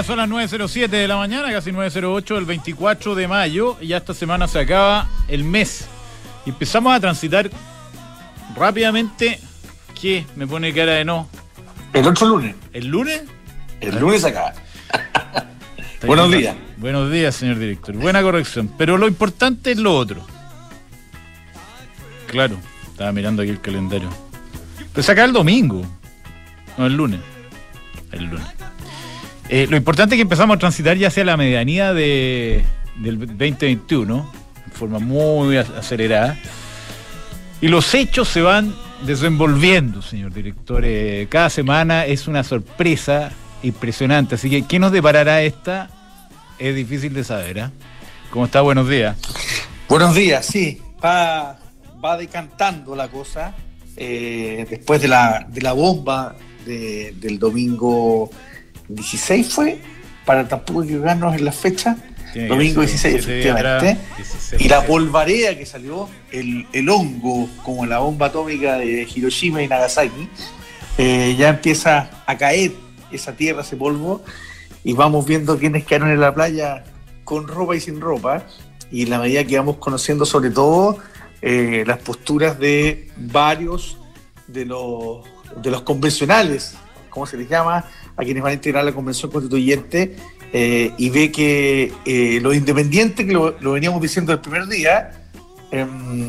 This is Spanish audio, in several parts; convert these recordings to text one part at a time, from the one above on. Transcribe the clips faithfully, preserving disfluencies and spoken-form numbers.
días, son las nueve cero siete de la mañana, casi nueve cero ocho del veinticuatro de mayo, y ya esta semana se acaba el mes. Y empezamos a transitar rápidamente. ¿Qué? Me pone cara de no. El otro lunes. ¿El lunes? El lunes acá. Buenos días. Buenos días, señor director. Buena corrección. Pero lo importante es lo otro. Claro, estaba mirando aquí el calendario. Pues acá el domingo. No, el lunes. El lunes. Eh, lo importante es que empezamos a transitar ya hacia la medianía de, del veinte veintiuno, de forma muy acelerada. Y los hechos se van desenvolviendo, señor director. Eh, cada semana es una sorpresa impresionante. Así que, ¿qué nos deparará esta? Es difícil de saber, ¿eh? ¿Cómo está? Buenos días. Buenos días, sí. Va, va decantando la cosa. Eh, después de la, de la bomba de, del domingo dieciséis fue, para tampoco equivocarnos en la fecha, Tiene domingo dieciséis, efectivamente, dieciséis, y la polvareda que salió, el, el hongo, como la bomba atómica de Hiroshima y Nagasaki, eh, ya empieza a caer esa tierra, ese polvo, y vamos viendo quiénes quedaron en la playa con ropa y sin ropa, y en la medida que vamos conociendo sobre todo eh, las posturas de varios de los, de los convencionales, ¿cómo se les llama?, a quienes van a integrar la Convención Constituyente, eh, y ve que eh, los independientes, que lo, lo veníamos diciendo el primer día, eh,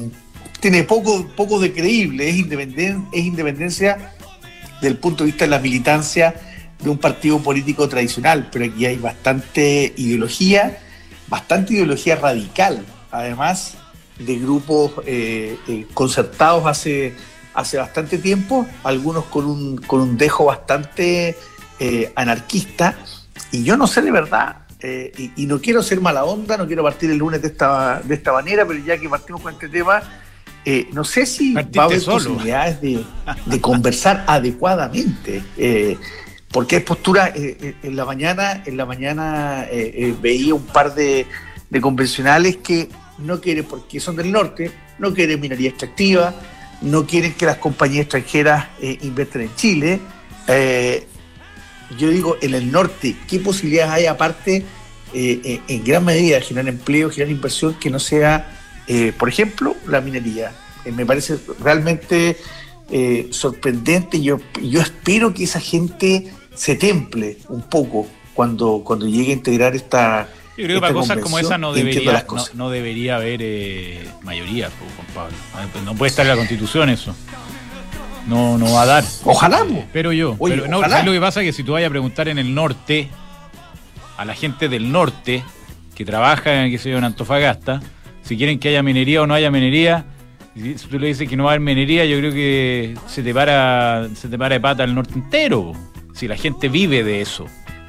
tiene poco, poco de creíble, es, independen, es independencia desde el punto de vista de la militancia de un partido político tradicional, pero aquí hay bastante ideología, bastante ideología radical, además de grupos eh, eh, concertados hace, hace bastante tiempo, algunos con un, con un dejo bastante eh, anarquista, y yo no sé de verdad, eh, y, y no quiero ser mala onda, no quiero partir el lunes de esta, de esta manera, pero ya que partimos con este tema, eh, no sé si Partiste va a haber solo. posibilidades de, de conversar adecuadamente, eh, porque hay posturas, eh, en la mañana, en la mañana eh, eh, veía un par de, de convencionales que no quieren, porque son del norte, no quieren minería extractiva, no quieren que las compañías extranjeras eh, inviertan en Chile. Eh, yo digo, en el norte, ¿qué posibilidades hay aparte, eh, eh, en gran medida, de generar empleo, generar inversión que no sea, eh, por ejemplo, la minería? Eh, me parece realmente eh, sorprendente. Yo, yo espero que esa gente se temple un poco cuando, cuando llegue a integrar esta. Yo creo que para cosas como esa no debería, no, no debería haber eh, mayoría, Juan Pablo. No puede estar en la Constitución eso. No, no va a dar. Ojalá. Eh, pero yo. Oye, pero no, ¿sabes lo que pasa? Que si tú vayas a preguntar en el norte, a la gente del norte, que trabaja en, qué sé yo, en Antofagasta, si quieren que haya minería o no haya minería, si tú le dices que no va a haber minería, yo creo que se te para, se te para de pata el norte entero. Si la gente vive de eso.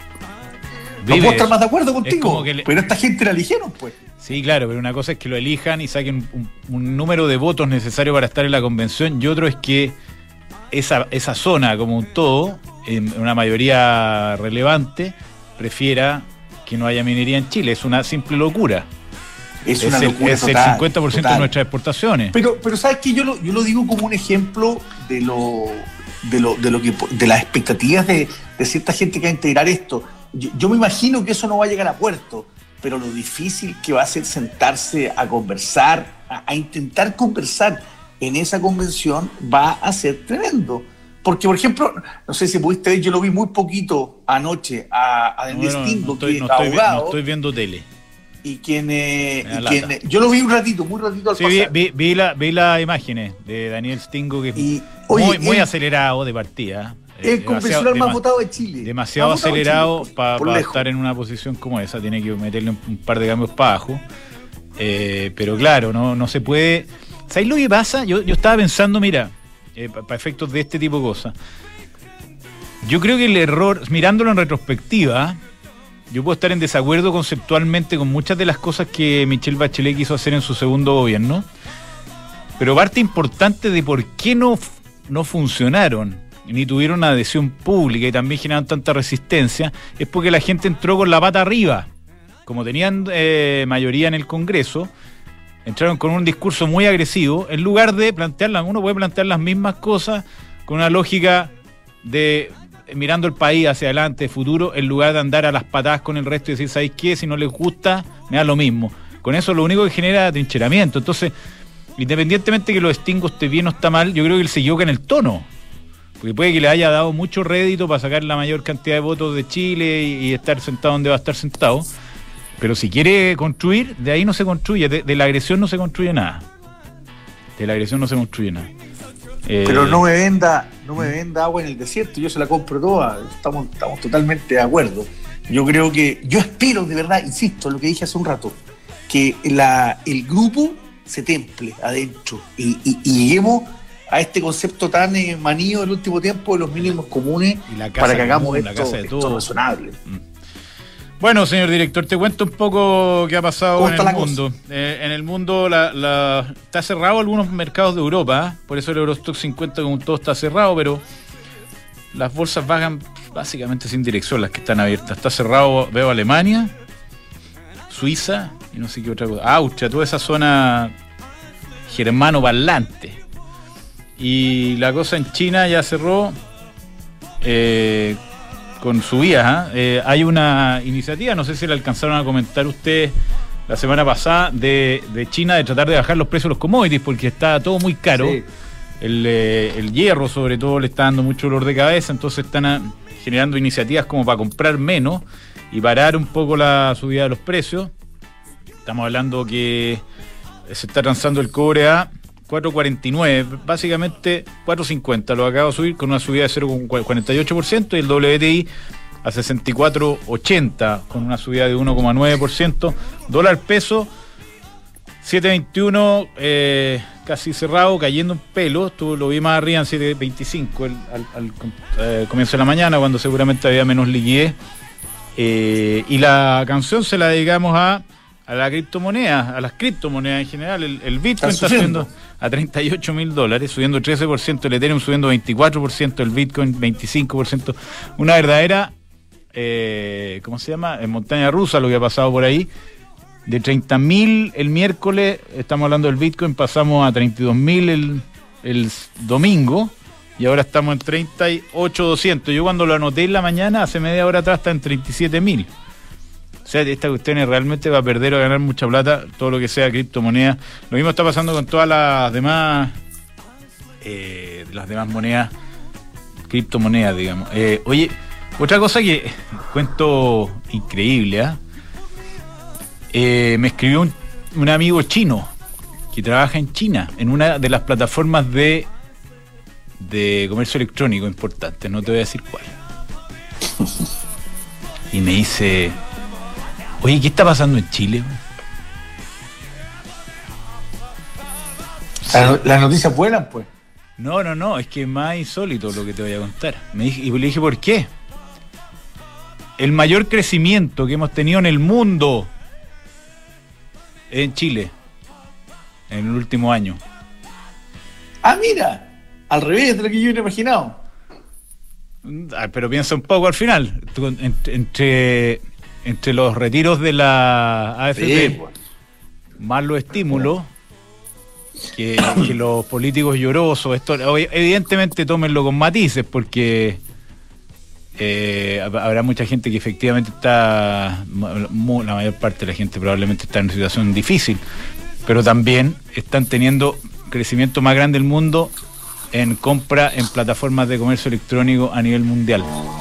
No puedo estar más de acuerdo contigo, le... pero esta gente la eligieron, pues. Sí, claro, pero una cosa es que lo elijan y saquen un, un número de votos necesario para estar en la convención, y otro es que esa, esa zona como un todo, en una mayoría relevante, prefiera que no haya minería en Chile. Es una simple locura. Es, es una el, locura es total, el cincuenta por ciento total. de nuestras exportaciones. Pero, pero sabes que yo lo, yo lo digo como un ejemplo de lo, de lo, de lo que, de las expectativas de, de cierta gente que va a integrar esto. Yo, yo me imagino que eso no va a llegar a puerto, pero lo difícil que va a ser sentarse a conversar, a, a intentar conversar en esa convención, va a ser tremendo. Porque, por ejemplo, no sé si pudiste ver, yo lo vi muy poquito anoche a, a Daniel no, Stingo, no estoy, que no es estoy, abogado. No estoy viendo tele. Y quien, eh, y quien eh, yo lo vi un ratito, muy ratito al sí, pasar. Vi, vi, vi, la, vi las imágenes de Daniel Stingo, que y, muy, oye, muy el, acelerado de partida. El convencional más votado de Chile. Demasiado acelerado para pa estar en una posición como esa. Tiene que meterle un, un par de cambios para abajo. Eh, pero claro, no, no se puede. ¿Sabes lo que pasa? Yo, yo estaba pensando, mira, eh, para pa efectos de este tipo de cosas. Yo creo que el error, mirándolo en retrospectiva, yo puedo estar en desacuerdo conceptualmente con muchas de las cosas que Michelle Bachelet quiso hacer en su segundo gobierno. Pero parte importante de por qué no, no funcionaron ni tuvieron una adhesión pública y también generaron tanta resistencia, es porque la gente entró con la pata arriba. Como tenían eh, mayoría en el Congreso, entraron con un discurso muy agresivo, en lugar de plantearlas, uno puede plantear las mismas cosas con una lógica de mirando el país hacia adelante, futuro, en lugar de andar a las patadas con el resto y decir, ¿sabéis qué? Si no les gusta, me da lo mismo. Con eso lo único que genera trincheramiento. Entonces, independientemente que lo de Stingo esté bien o está mal, yo creo que él se equivoca en el tono. Porque puede que le haya dado mucho rédito para sacar la mayor cantidad de votos de Chile y, y estar sentado donde va a estar sentado. Pero si quiere construir, de ahí no se construye. De, de la agresión no se construye nada. De la agresión no se construye nada. Eh, Pero no me venda, no me venda agua en el desierto, yo se la compro toda, estamos, estamos totalmente de acuerdo. Yo creo que, yo espero de verdad, insisto, lo que dije hace un rato, que la, el grupo se temple adentro y, y, y lleguemos a este concepto tan eh, manío del último tiempo de los mínimos comunes para que hagamos común, esto, la esto razonable. Mm. Bueno, señor director, te cuento un poco qué ha pasado en el mundo. Eh, en el mundo la, la, está cerrado algunos mercados de Europa, ¿eh? Por eso el Eurostock cincuenta como todo está cerrado, pero las bolsas bajan básicamente sin dirección, las que están abiertas. Está cerrado, veo Alemania, Suiza y no sé qué otra cosa. Austria, toda esa zona germano-parlante. Y la cosa en China ya cerró eh, con subidas. ¿eh? Eh, hay una iniciativa, no sé si la alcanzaron a comentar ustedes la semana pasada, de, de China de tratar de bajar los precios de los commodities porque está todo muy caro. Sí. El, eh, el hierro sobre todo le está dando mucho dolor de cabeza, entonces están a, generando iniciativas como para comprar menos y parar un poco la subida de los precios. Estamos hablando que se está transando el cobre a cuatro cuarenta y nueve, básicamente cuatro cincuenta, lo acabo de subir con una subida de cero coma cuarenta y ocho por ciento, y el W T I a sesenta y cuatro ochenta con una subida de uno coma nueve por ciento. Dólar peso siete veintiuno, eh, casi cerrado, cayendo un pelo. Esto lo vi más arriba en siete veinticinco el, al, al eh, comienzo de la mañana, cuando seguramente había menos liquidez. Eh, y la canción se la dedicamos a, a la criptomoneda, a las criptomonedas en general. El, el Bitcoin está subiendo a treinta y ocho mil dólares, subiendo trece por ciento, el Ethereum subiendo veinticuatro por ciento, el Bitcoin veinticinco por ciento. Una verdadera, eh, ¿cómo se llama? En montaña rusa lo que ha pasado por ahí. De treinta mil el miércoles, estamos hablando del Bitcoin, pasamos a treinta y dos mil el, el domingo, y ahora estamos en treinta y ocho mil doscientos. Yo cuando lo anoté en la mañana, hace media hora atrás, está en treinta y siete mil. O sea, esta cuestión realmente va a perder o ganar mucha plata, todo lo que sea criptomoneda. Lo mismo está pasando con todas las demás, eh, las demás monedas, criptomonedas, digamos. Eh, oye, otra cosa que cuento increíble, ¿ah? ¿eh? Eh, me escribió un, un amigo chino que trabaja en China, en una de las plataformas de de comercio electrónico importantes, no te voy a decir cuál. Y me dice, oye, ¿qué está pasando en Chile? La, las noticias vuelan, pues. No, no, no, es que es más insólito lo que te voy a contar. Me dije, y le dije, ¿por qué? El mayor crecimiento que hemos tenido en el mundo en Chile en el último año. Ah, mira, al revés de lo que yo hubiera imaginado. Ah, pero piensa un poco al final. Entre, entre los retiros de la A F P, sí, bueno, más los estímulos, que, que los políticos llorosos, esto, evidentemente tómenlo con matices, porque Eh, habrá mucha gente que efectivamente está, la mayor parte de la gente probablemente está en una situación difícil, pero también están teniendo crecimiento más grande del mundo en compra en plataformas de comercio electrónico a nivel mundial.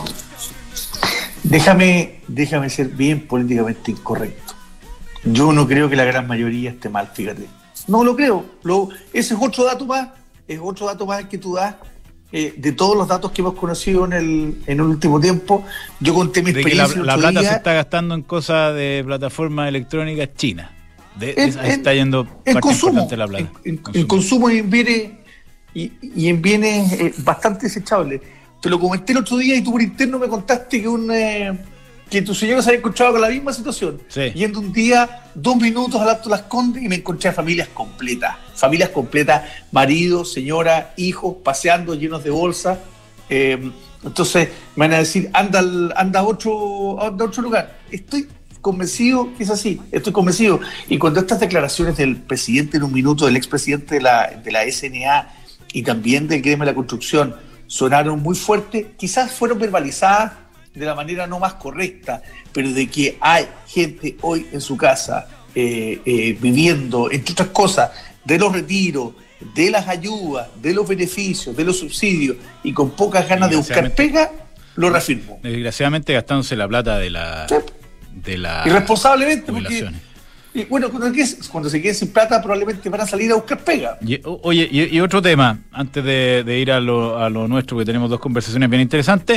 Déjame, déjame ser bien políticamente incorrecto. Yo no creo que la gran mayoría esté mal, fíjate. No lo creo. Lo, ese es otro dato más, es otro dato más que tú das. Eh, de todos los datos que hemos conocido en el, en el último tiempo. Yo conté mi experiencia. La, la plata día. Se está gastando en cosas de plataformas electrónicas chinas. De, en, de, está yendo en parte consumo, importante la plata. En, en, consumo. en consumo y en bienes, y, y en bienes eh, bastante desechables. Te lo comenté el otro día y tú por interno me contaste que un eh, que tu señora se había encontrado con la misma situación. Sí. Yendo un día, dos minutos al Alto Las Condes, y me encontré a familias completas. Familias completas, marido, señora, hijos, paseando llenos de bolsas. Eh, entonces me van a decir, anda, anda, a otro, anda a otro lugar. Estoy convencido que es así, estoy convencido. Y cuando estas declaraciones del presidente en un minuto, del expresidente de la, de la S N A y también del gremio de la construcción, sonaron muy fuerte, quizás fueron verbalizadas de la manera no más correcta, pero de que hay gente hoy en su casa eh, eh, viviendo, entre otras cosas, de los retiros, de las ayudas, de los beneficios, de los subsidios y con pocas ganas de buscar pega, lo reafirmo. Desgraciadamente gastándose la plata de la... Sí. de la irresponsablemente, porque y bueno, cuando, cuando se queden sin plata probablemente van a salir a buscar pega. Y, oye, y, y otro tema, antes de, de ir a lo, a lo nuestro, que tenemos dos conversaciones bien interesantes,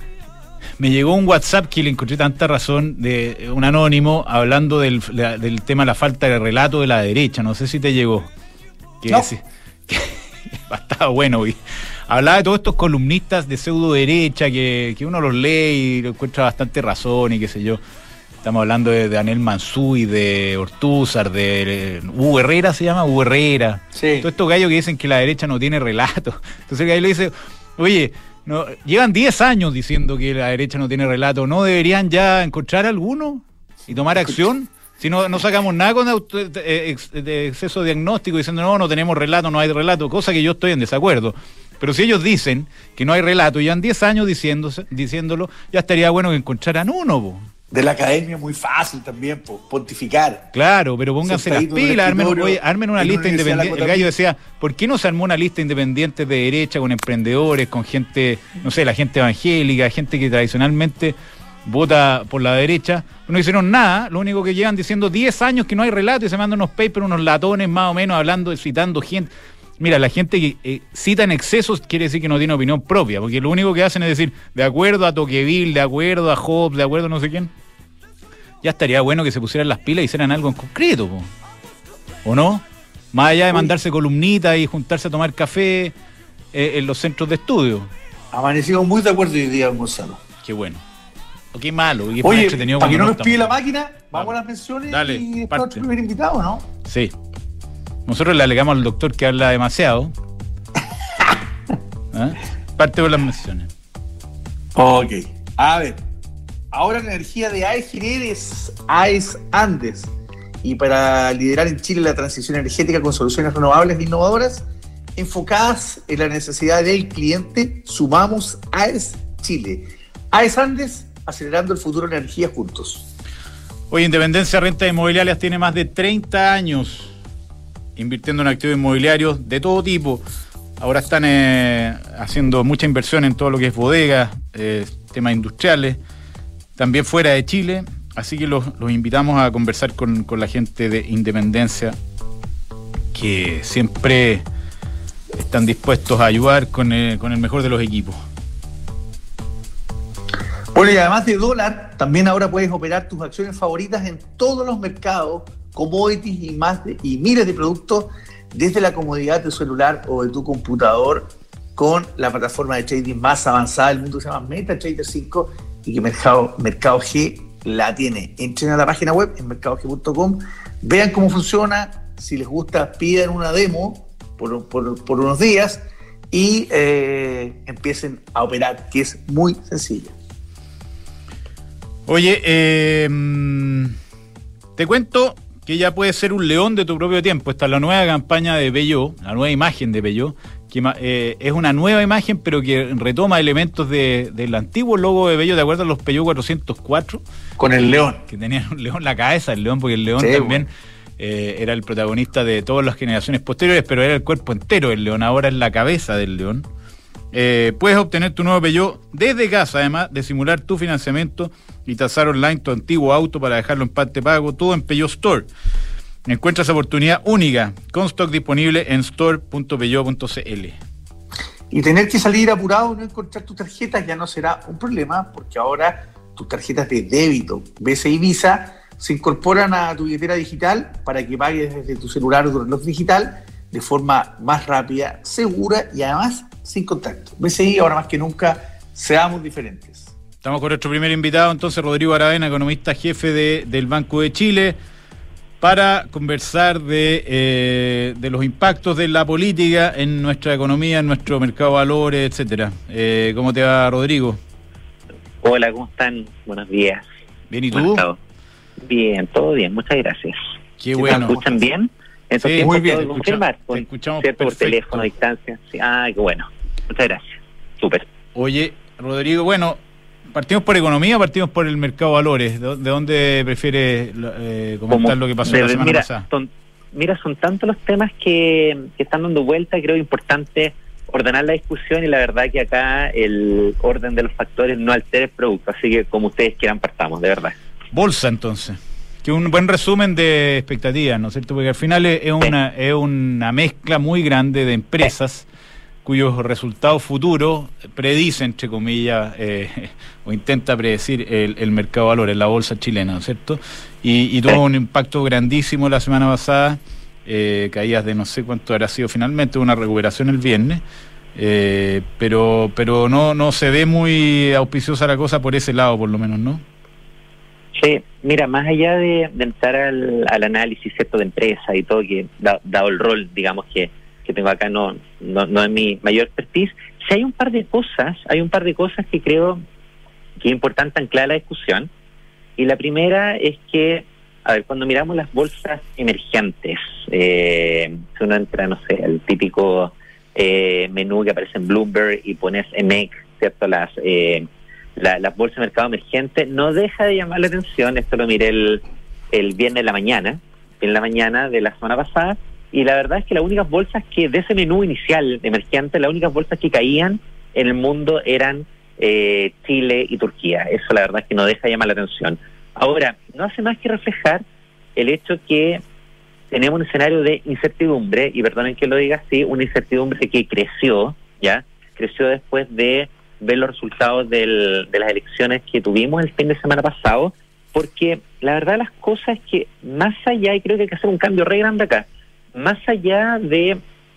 me llegó un WhatsApp que le encontré tanta razón de un anónimo hablando del, del tema de la falta de relato de la derecha, no sé si te llegó. Que, no. que, que estaba bueno, y hablaba de todos estos columnistas de pseudo derecha que, que uno los lee y lo encuentra bastante razón y qué sé yo. Estamos hablando de, de Anel Mansuy, de Ortúzar, de, de Hugo Herrera, se llama Hugo Herrera. Sí. Todos estos gallos que dicen que la derecha no tiene relato. Entonces el gallo le dice, oye, no, llevan diez años diciendo que la derecha no tiene relato, ¿no deberían ya encontrar alguno y tomar acción? Si no, no sacamos nada con auto, de, de exceso de diagnóstico diciendo no, no tenemos relato, no hay relato, cosa que yo estoy en desacuerdo. Pero si ellos dicen que no hay relato y llevan diez años diciéndose, diciéndolo, ya estaría bueno que encontraran uno, po. De la academia es muy fácil también, po, pontificar. Claro, pero pónganse las pilas, armen, oye, armen una lista independiente. El gallo decía, ¿por qué no se armó una lista independiente de derecha con emprendedores, con gente, no sé, la gente evangélica, gente que tradicionalmente vota por la derecha? No hicieron nada, lo único que llevan diciendo diez años que no hay relato y se mandan unos papers, unos latones más o menos hablando, citando gente. Mira, la gente que eh, cita en excesos quiere decir que no tiene opinión propia, porque lo único que hacen es decir, de acuerdo a Tocqueville, de acuerdo a Hobbes, de acuerdo a no sé quién. Ya estaría bueno que se pusieran las pilas y hicieran algo en concreto, po. ¿O no? Más allá de mandarse columnitas y juntarse a tomar café eh, en los centros de estudio. Amanecimos muy de acuerdo hoy día, Gonzalo. Qué bueno. O qué malo. Qué Oye, entretenido para que no no nos pide estamos. la máquina, vamos a las menciones. Dale, y después parte. otro primer invitado, ¿no? Sí. Nosotros le alegamos al doctor que habla demasiado. ¿Ah? Parte por las menciones. Ok. A ver. Ahora la energía de A E S Gineres, A E S Andes. Y para liderar en Chile la transición energética con soluciones renovables e innovadoras, enfocadas en la necesidad del cliente, sumamos A E S Chile. A E S Andes, acelerando el futuro de la energía juntos. Hoy Independencia Rentas Inmobiliarias tiene más de treinta años invirtiendo en activos inmobiliarios de todo tipo. Ahora están eh, haciendo mucha inversión en todo lo que es bodegas, eh, temas industriales, también fuera de Chile. Así que los, los invitamos a conversar con, con la gente de Independencia, que siempre están dispuestos a ayudar con el, con el mejor de los equipos. Bueno, y además de dólar, también ahora puedes operar tus acciones favoritas en todos los mercados, commodities y más de, y miles de productos desde la comodidad de tu celular o de tu computador con la plataforma de trading más avanzada del mundo que se llama MetaTrader cinco y que Mercado, Mercado G la tiene. Entren a la página web en mercado g punto com, vean cómo funciona, si les gusta pidan una demo por, por, por unos días y eh, empiecen a operar, que es muy sencillo. Oye, eh, te cuento que ya puedes ser un león de tu propio tiempo. Esta es la nueva campaña de Peugeot, la nueva imagen de Peugeot, que eh, es una nueva imagen, pero que retoma elementos de, del antiguo logo de Peugeot. ¿Te acuerdas los Peugeot cuatrocientos cuatro? Con el león. Que tenían un león, la cabeza del león, porque el león sí, también bueno. eh, era el protagonista de todas las generaciones posteriores, pero era el cuerpo entero del león, ahora es la cabeza del león. Eh, puedes obtener tu nuevo Peugeot desde casa, además de simular tu financiamiento y tasar online tu antiguo auto para dejarlo en parte pago, todo en Peugeot Store. Encuentras oportunidad única, con stock disponible en store punto peugeot punto c l. Y tener que salir apurado y no encontrar tus tarjetas ya no será un problema, porque ahora tus tarjetas de débito, B C I Visa, se incorporan a tu billetera digital para que pagues desde tu celular o tu reloj digital de forma más rápida, segura y además sin contacto. B C I ahora más que nunca, seamos diferentes. Estamos con nuestro primer invitado, entonces, Rodrigo Aravena, economista jefe de, del Banco de Chile, para conversar de, eh, de los impactos de la política en nuestra economía, en nuestro mercado de valores, etcétera. Eh, ¿Cómo te va, Rodrigo? Hola, ¿cómo están? Buenos días. Bien, ¿y tú? Bien, todo bien, muchas gracias. Qué bueno. ¿Me escuchan bien? Estos sí, tiempos muy bien. puedo confirmar, te escuchamos ¿cierto? perfecto. Por teléfono, a distancia. Sí. Ah, qué bueno. Muchas gracias. súper. Oye, Rodrigo, bueno, ¿partimos por economía o partimos por el mercado de valores? ¿De, de dónde prefieres eh, comentar Como lo que pasó de, la semana mira, pasada? Son, mira, son tantos los temas que, que están dando vuelta, creo importante ordenar la discusión y la verdad que acá el orden de los factores no altera el producto, así que como ustedes quieran partamos, de verdad. Bolsa, entonces. Que un buen resumen de expectativas, ¿no es cierto? Porque al final es, es una es una mezcla muy grande de empresas cuyos resultados futuros predice, entre comillas, eh, o intenta predecir el, el mercado de valores, la bolsa chilena, ¿no es cierto? Y, y tuvo un impacto grandísimo la semana pasada, eh, caídas de no sé cuánto habrá sido finalmente, una recuperación el viernes, eh, pero pero no no se ve muy auspiciosa la cosa por ese lado, por lo menos, ¿no? Sí, mira, más allá de, de entrar al, al análisis cierto de empresa y todo, que da, dado el rol, digamos, que, que tengo acá, no, no no es mi mayor expertise, sí hay un par de cosas, hay un par de cosas que creo que es importante anclar la discusión. Y la primera es que, a ver, cuando miramos las bolsas emergentes, eh, si uno entra, no sé, el típico eh, menú que aparece en Bloomberg y pones M E C, ¿cierto? Las eh, la, las bolsas de mercado emergente, no deja de llamar la atención. Esto lo miré el, el viernes en la mañana, en la mañana de la semana pasada, y la verdad es que las únicas bolsas que de ese menú inicial emergente, las únicas bolsas que caían en el mundo eran eh, Chile y Turquía. Eso la verdad es que no deja de llamar la atención. Ahora, no hace más que reflejar el hecho que tenemos un escenario de incertidumbre, y perdonen que lo diga así, una incertidumbre que creció, ¿ya? Creció después de ver los resultados del, de las elecciones que tuvimos el fin de semana pasado, porque la verdad las cosas es que más allá, y creo que hay que hacer un cambio re grande acá, más allá de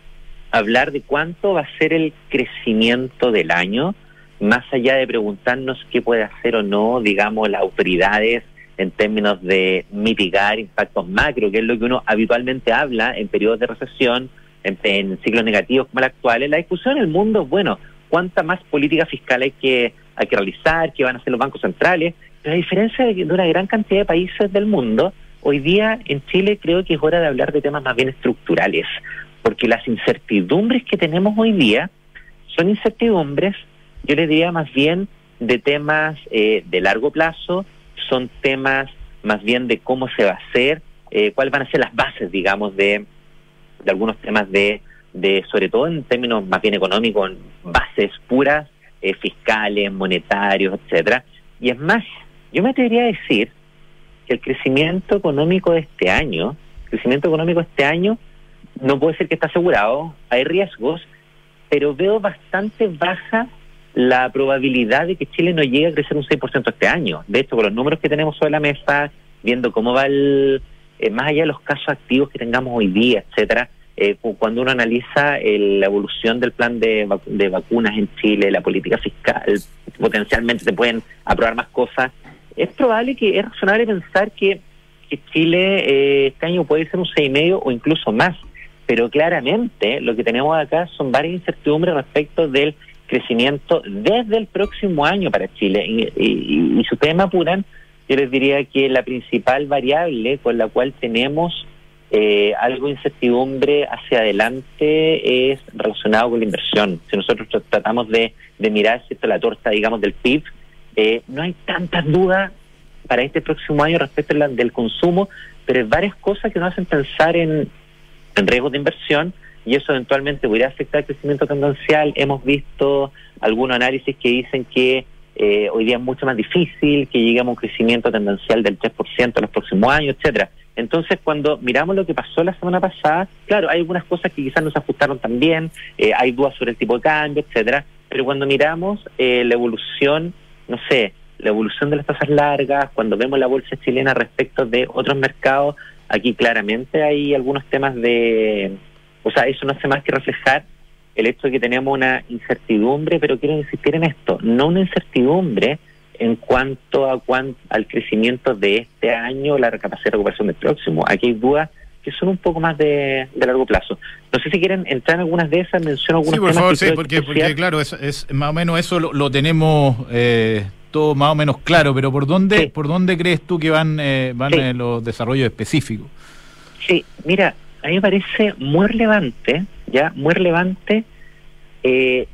hablar de cuánto va a ser el crecimiento del año, más allá de preguntarnos qué puede hacer o no, digamos, las autoridades en términos de mitigar impactos macro, que es lo que uno habitualmente habla en periodos de recesión, en, en ciclos negativos como el actual, la discusión en el mundo es, bueno, cuánta más política fiscal hay que, hay que realizar, qué van a hacer los bancos centrales. Pero a diferencia de, de una gran cantidad de países del mundo, hoy día en Chile creo que es hora de hablar de temas más bien estructurales, porque las incertidumbres que tenemos hoy día son incertidumbres, yo les diría más bien de temas eh, de largo plazo, son temas más bien de cómo se va a hacer, eh, cuáles van a ser las bases, digamos, de, de algunos temas de, de, sobre todo en términos más bien económicos, bases puras, eh, fiscales, monetarios, etcétera. Y es más, yo me atrevería a decir que el crecimiento económico de este año, el crecimiento económico de este año, no puede ser que está asegurado, hay riesgos, pero veo bastante baja la probabilidad de que Chile no llegue a crecer un seis por ciento este año. De hecho, con los números que tenemos sobre la mesa, viendo cómo va el, eh, más allá de los casos activos que tengamos hoy día, etcétera, eh, cuando uno analiza el, la evolución del plan de, vac- de vacunas en Chile, la política fiscal, potencialmente se pueden aprobar más cosas, es probable que es razonable pensar que, que Chile eh, este año puede ser un seis y medio o incluso más, pero claramente lo que tenemos acá son varias incertidumbres respecto del crecimiento desde el próximo año para Chile. Y, y, y si ustedes me apuran, yo les diría que la principal variable con la cual tenemos eh, algo de incertidumbre hacia adelante es relacionado con la inversión. Si nosotros tratamos de, de mirar, ¿cierto?, la torta, digamos, del P I B, eh, no hay tantas dudas para este próximo año respecto la, del consumo, pero hay varias cosas que nos hacen pensar en, en riesgos de inversión, y eso eventualmente podría afectar el crecimiento tendencial. Hemos visto algunos análisis que dicen que eh, hoy día es mucho más difícil que lleguemos a un crecimiento tendencial del tres por ciento en los próximos años, etcétera. Entonces, cuando miramos lo que pasó la semana pasada, claro, hay algunas cosas que quizás no se ajustaron tan bien, eh, hay dudas sobre el tipo de cambio, etcétera, pero cuando miramos eh, la evolución, no sé, la evolución de las tasas largas, cuando vemos la bolsa chilena respecto de otros mercados, aquí claramente hay algunos temas de... O sea, eso no hace más que reflejar el hecho de que tenemos una incertidumbre, pero quiero insistir en esto, no una incertidumbre en cuanto a cuan, al crecimiento de este año, la capacidad de recuperación del próximo. Aquí hay dudas que son un poco más de, de largo plazo. No sé si quieren entrar en algunas de esas, menciono algunos sí, por temas. Favor, que sí, creo porque, que porque claro, es, es más o menos eso lo, lo tenemos eh, todo más o menos claro, pero ¿por dónde sí. por dónde crees tú que van, eh, van sí. eh, los desarrollos específicos? Sí, mira, a mí me parece muy relevante, ya, muy relevante, eh,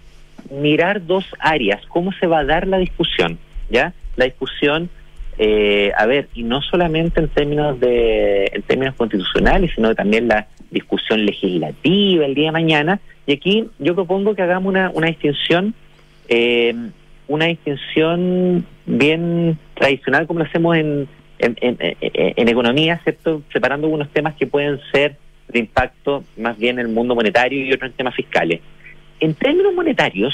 mirar dos áreas, cómo se va a dar la discusión, ¿ya? La discusión, eh, a ver, y no solamente en términos de en términos constitucionales, sino también la discusión legislativa el día de mañana. Y aquí yo propongo que hagamos una, una distinción, eh, una distinción bien tradicional como lo hacemos en, en, en, en, en economía, ¿cierto? Separando algunos temas que pueden ser de impacto más bien en el mundo monetario y otros en temas fiscales. En términos monetarios,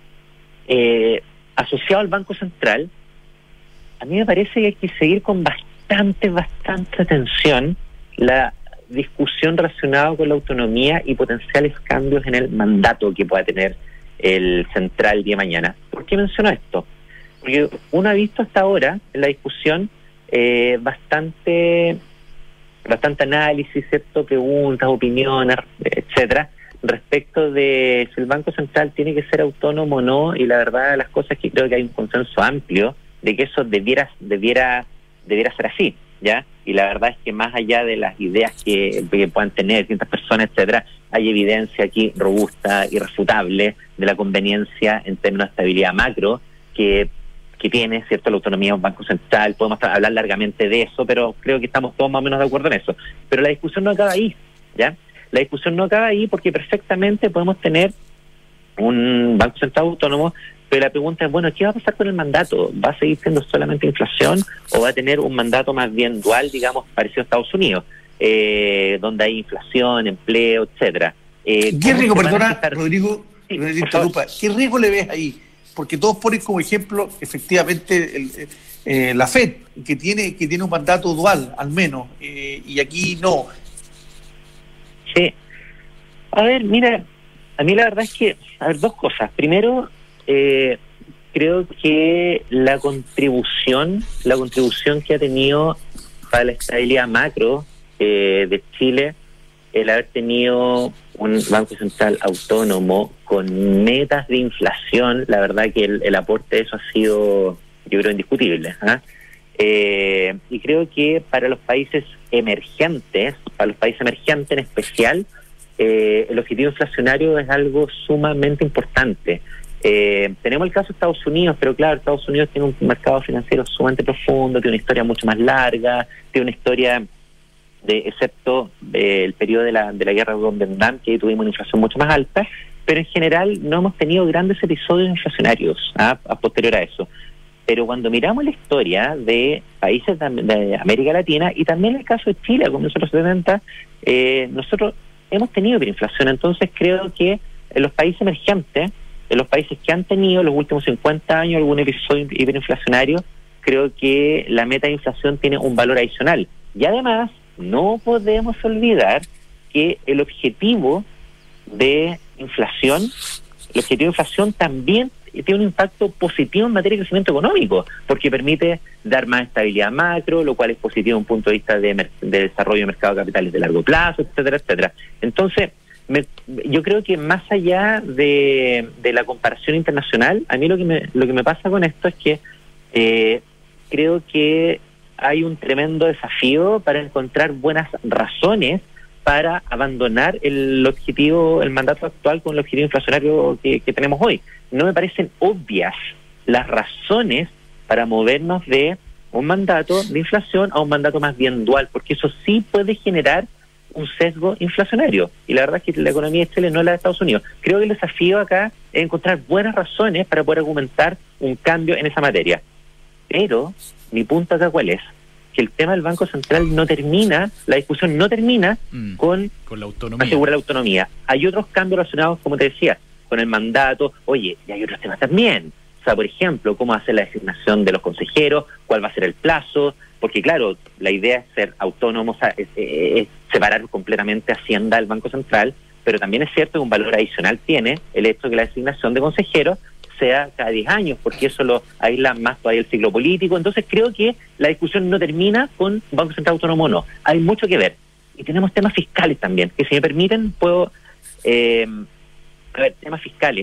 eh, asociado al Banco Central, a mí me parece que hay que seguir con bastante, bastante atención la discusión relacionada con la autonomía y potenciales cambios en el mandato que pueda tener el central el día de mañana. ¿Por qué menciono esto? Porque uno ha visto hasta ahora en la discusión eh, bastante bastante análisis, ¿cierto? Preguntas, opiniones, etcétera, respecto de si el Banco Central tiene que ser autónomo o no, y la verdad de las cosas es que creo que hay un consenso amplio de que eso debiera debiera debiera ser así, ¿ya? Y la verdad es que más allá de las ideas que, que puedan tener distintas personas, etcétera, hay evidencia aquí robusta, irrefutable, de la conveniencia en términos de estabilidad macro que, que tiene, ¿cierto?, la autonomía de un Banco Central. Podemos hablar largamente de eso, pero creo que estamos todos más o menos de acuerdo en eso. Pero la discusión no acaba ahí, ¿ya? La discusión no acaba ahí porque perfectamente podemos tener un Banco Central autónomo, pero la pregunta es, bueno, ¿qué va a pasar con el mandato? ¿Va a seguir siendo solamente inflación o va a tener un mandato más bien dual, digamos, parecido a Estados Unidos, eh, donde hay inflación, empleo, etcétera? Eh, ¿Qué riesgo, perdona, estar... Rodrigo, sí, interrumpa, ¿qué riesgo le ves ahí? Porque todos ponen como ejemplo, efectivamente, el, eh, la Fed, que tiene que tiene un mandato dual, al menos, eh, y aquí no. Sí. A ver, mira, a mí la verdad es que, a ver, dos cosas. Primero, eh, creo que la contribución, la contribución que ha tenido para la estabilidad macro eh, de Chile, el haber tenido un Banco Central autónomo con metas de inflación, la verdad que el, el aporte de eso ha sido, yo creo, indiscutible, ¿eh? Eh, y creo que para los países emergentes, para los países emergentes en especial, eh, el objetivo inflacionario es algo sumamente importante. Eh, tenemos el caso de Estados Unidos, pero claro, Estados Unidos tiene un mercado financiero sumamente profundo, tiene una historia mucho más larga, tiene una historia de, excepto del periodo de la de la guerra de Vietnam, que tuvimos una inflación mucho más alta, pero en general no hemos tenido grandes episodios inflacionarios ¿ah? a posterior a eso. Pero cuando miramos la historia de países de, de América Latina y también el caso de Chile, a comienzos de los setenta, eh, nosotros hemos tenido hiperinflación. Entonces creo que en los países emergentes, en los países que han tenido en los últimos cincuenta años algún episodio hiperinflacionario, creo que la meta de inflación tiene un valor adicional. Y además, no podemos olvidar que el objetivo de inflación, el objetivo de inflación también tiene un impacto positivo en materia de crecimiento económico, porque permite dar más estabilidad macro, lo cual es positivo desde un punto de vista de, mer- de desarrollo de mercado de capitales de largo plazo, etcétera, etcétera. Entonces, me, yo creo que más allá de, de la comparación internacional, a mí lo que me, lo que me pasa con esto es que eh, creo que hay un tremendo desafío para encontrar buenas razones para abandonar el objetivo, el mandato actual con el objetivo inflacionario que, que tenemos hoy. No me parecen obvias las razones para movernos de un mandato de inflación a un mandato más bien dual, porque eso sí puede generar un sesgo inflacionario. Y la verdad es que la economía de Chile no es la de Estados Unidos. Creo que el desafío acá es encontrar buenas razones para poder argumentar un cambio en esa materia. Pero mi punto acá, ¿cuál es? Que el tema del Banco Central no termina, la discusión no termina mm, con, con la autonomía. asegurar la autonomía. Hay otros cambios relacionados, como te decía, con el mandato, oye, y hay otros temas también. O sea, por ejemplo, cómo hacer la designación de los consejeros, cuál va a ser el plazo, porque claro, la idea es ser autónomos, es, es, es separar completamente Hacienda del Banco Central, pero también es cierto que un valor adicional tiene el hecho de que la designación de consejeros sea cada diez años, porque eso lo aísla más todavía el ciclo político. Entonces creo que la discusión no termina con un Banco Central autónomo o no. Hay mucho que ver. Y tenemos temas fiscales también, que si me permiten puedo... Eh, a ver, temas fiscales.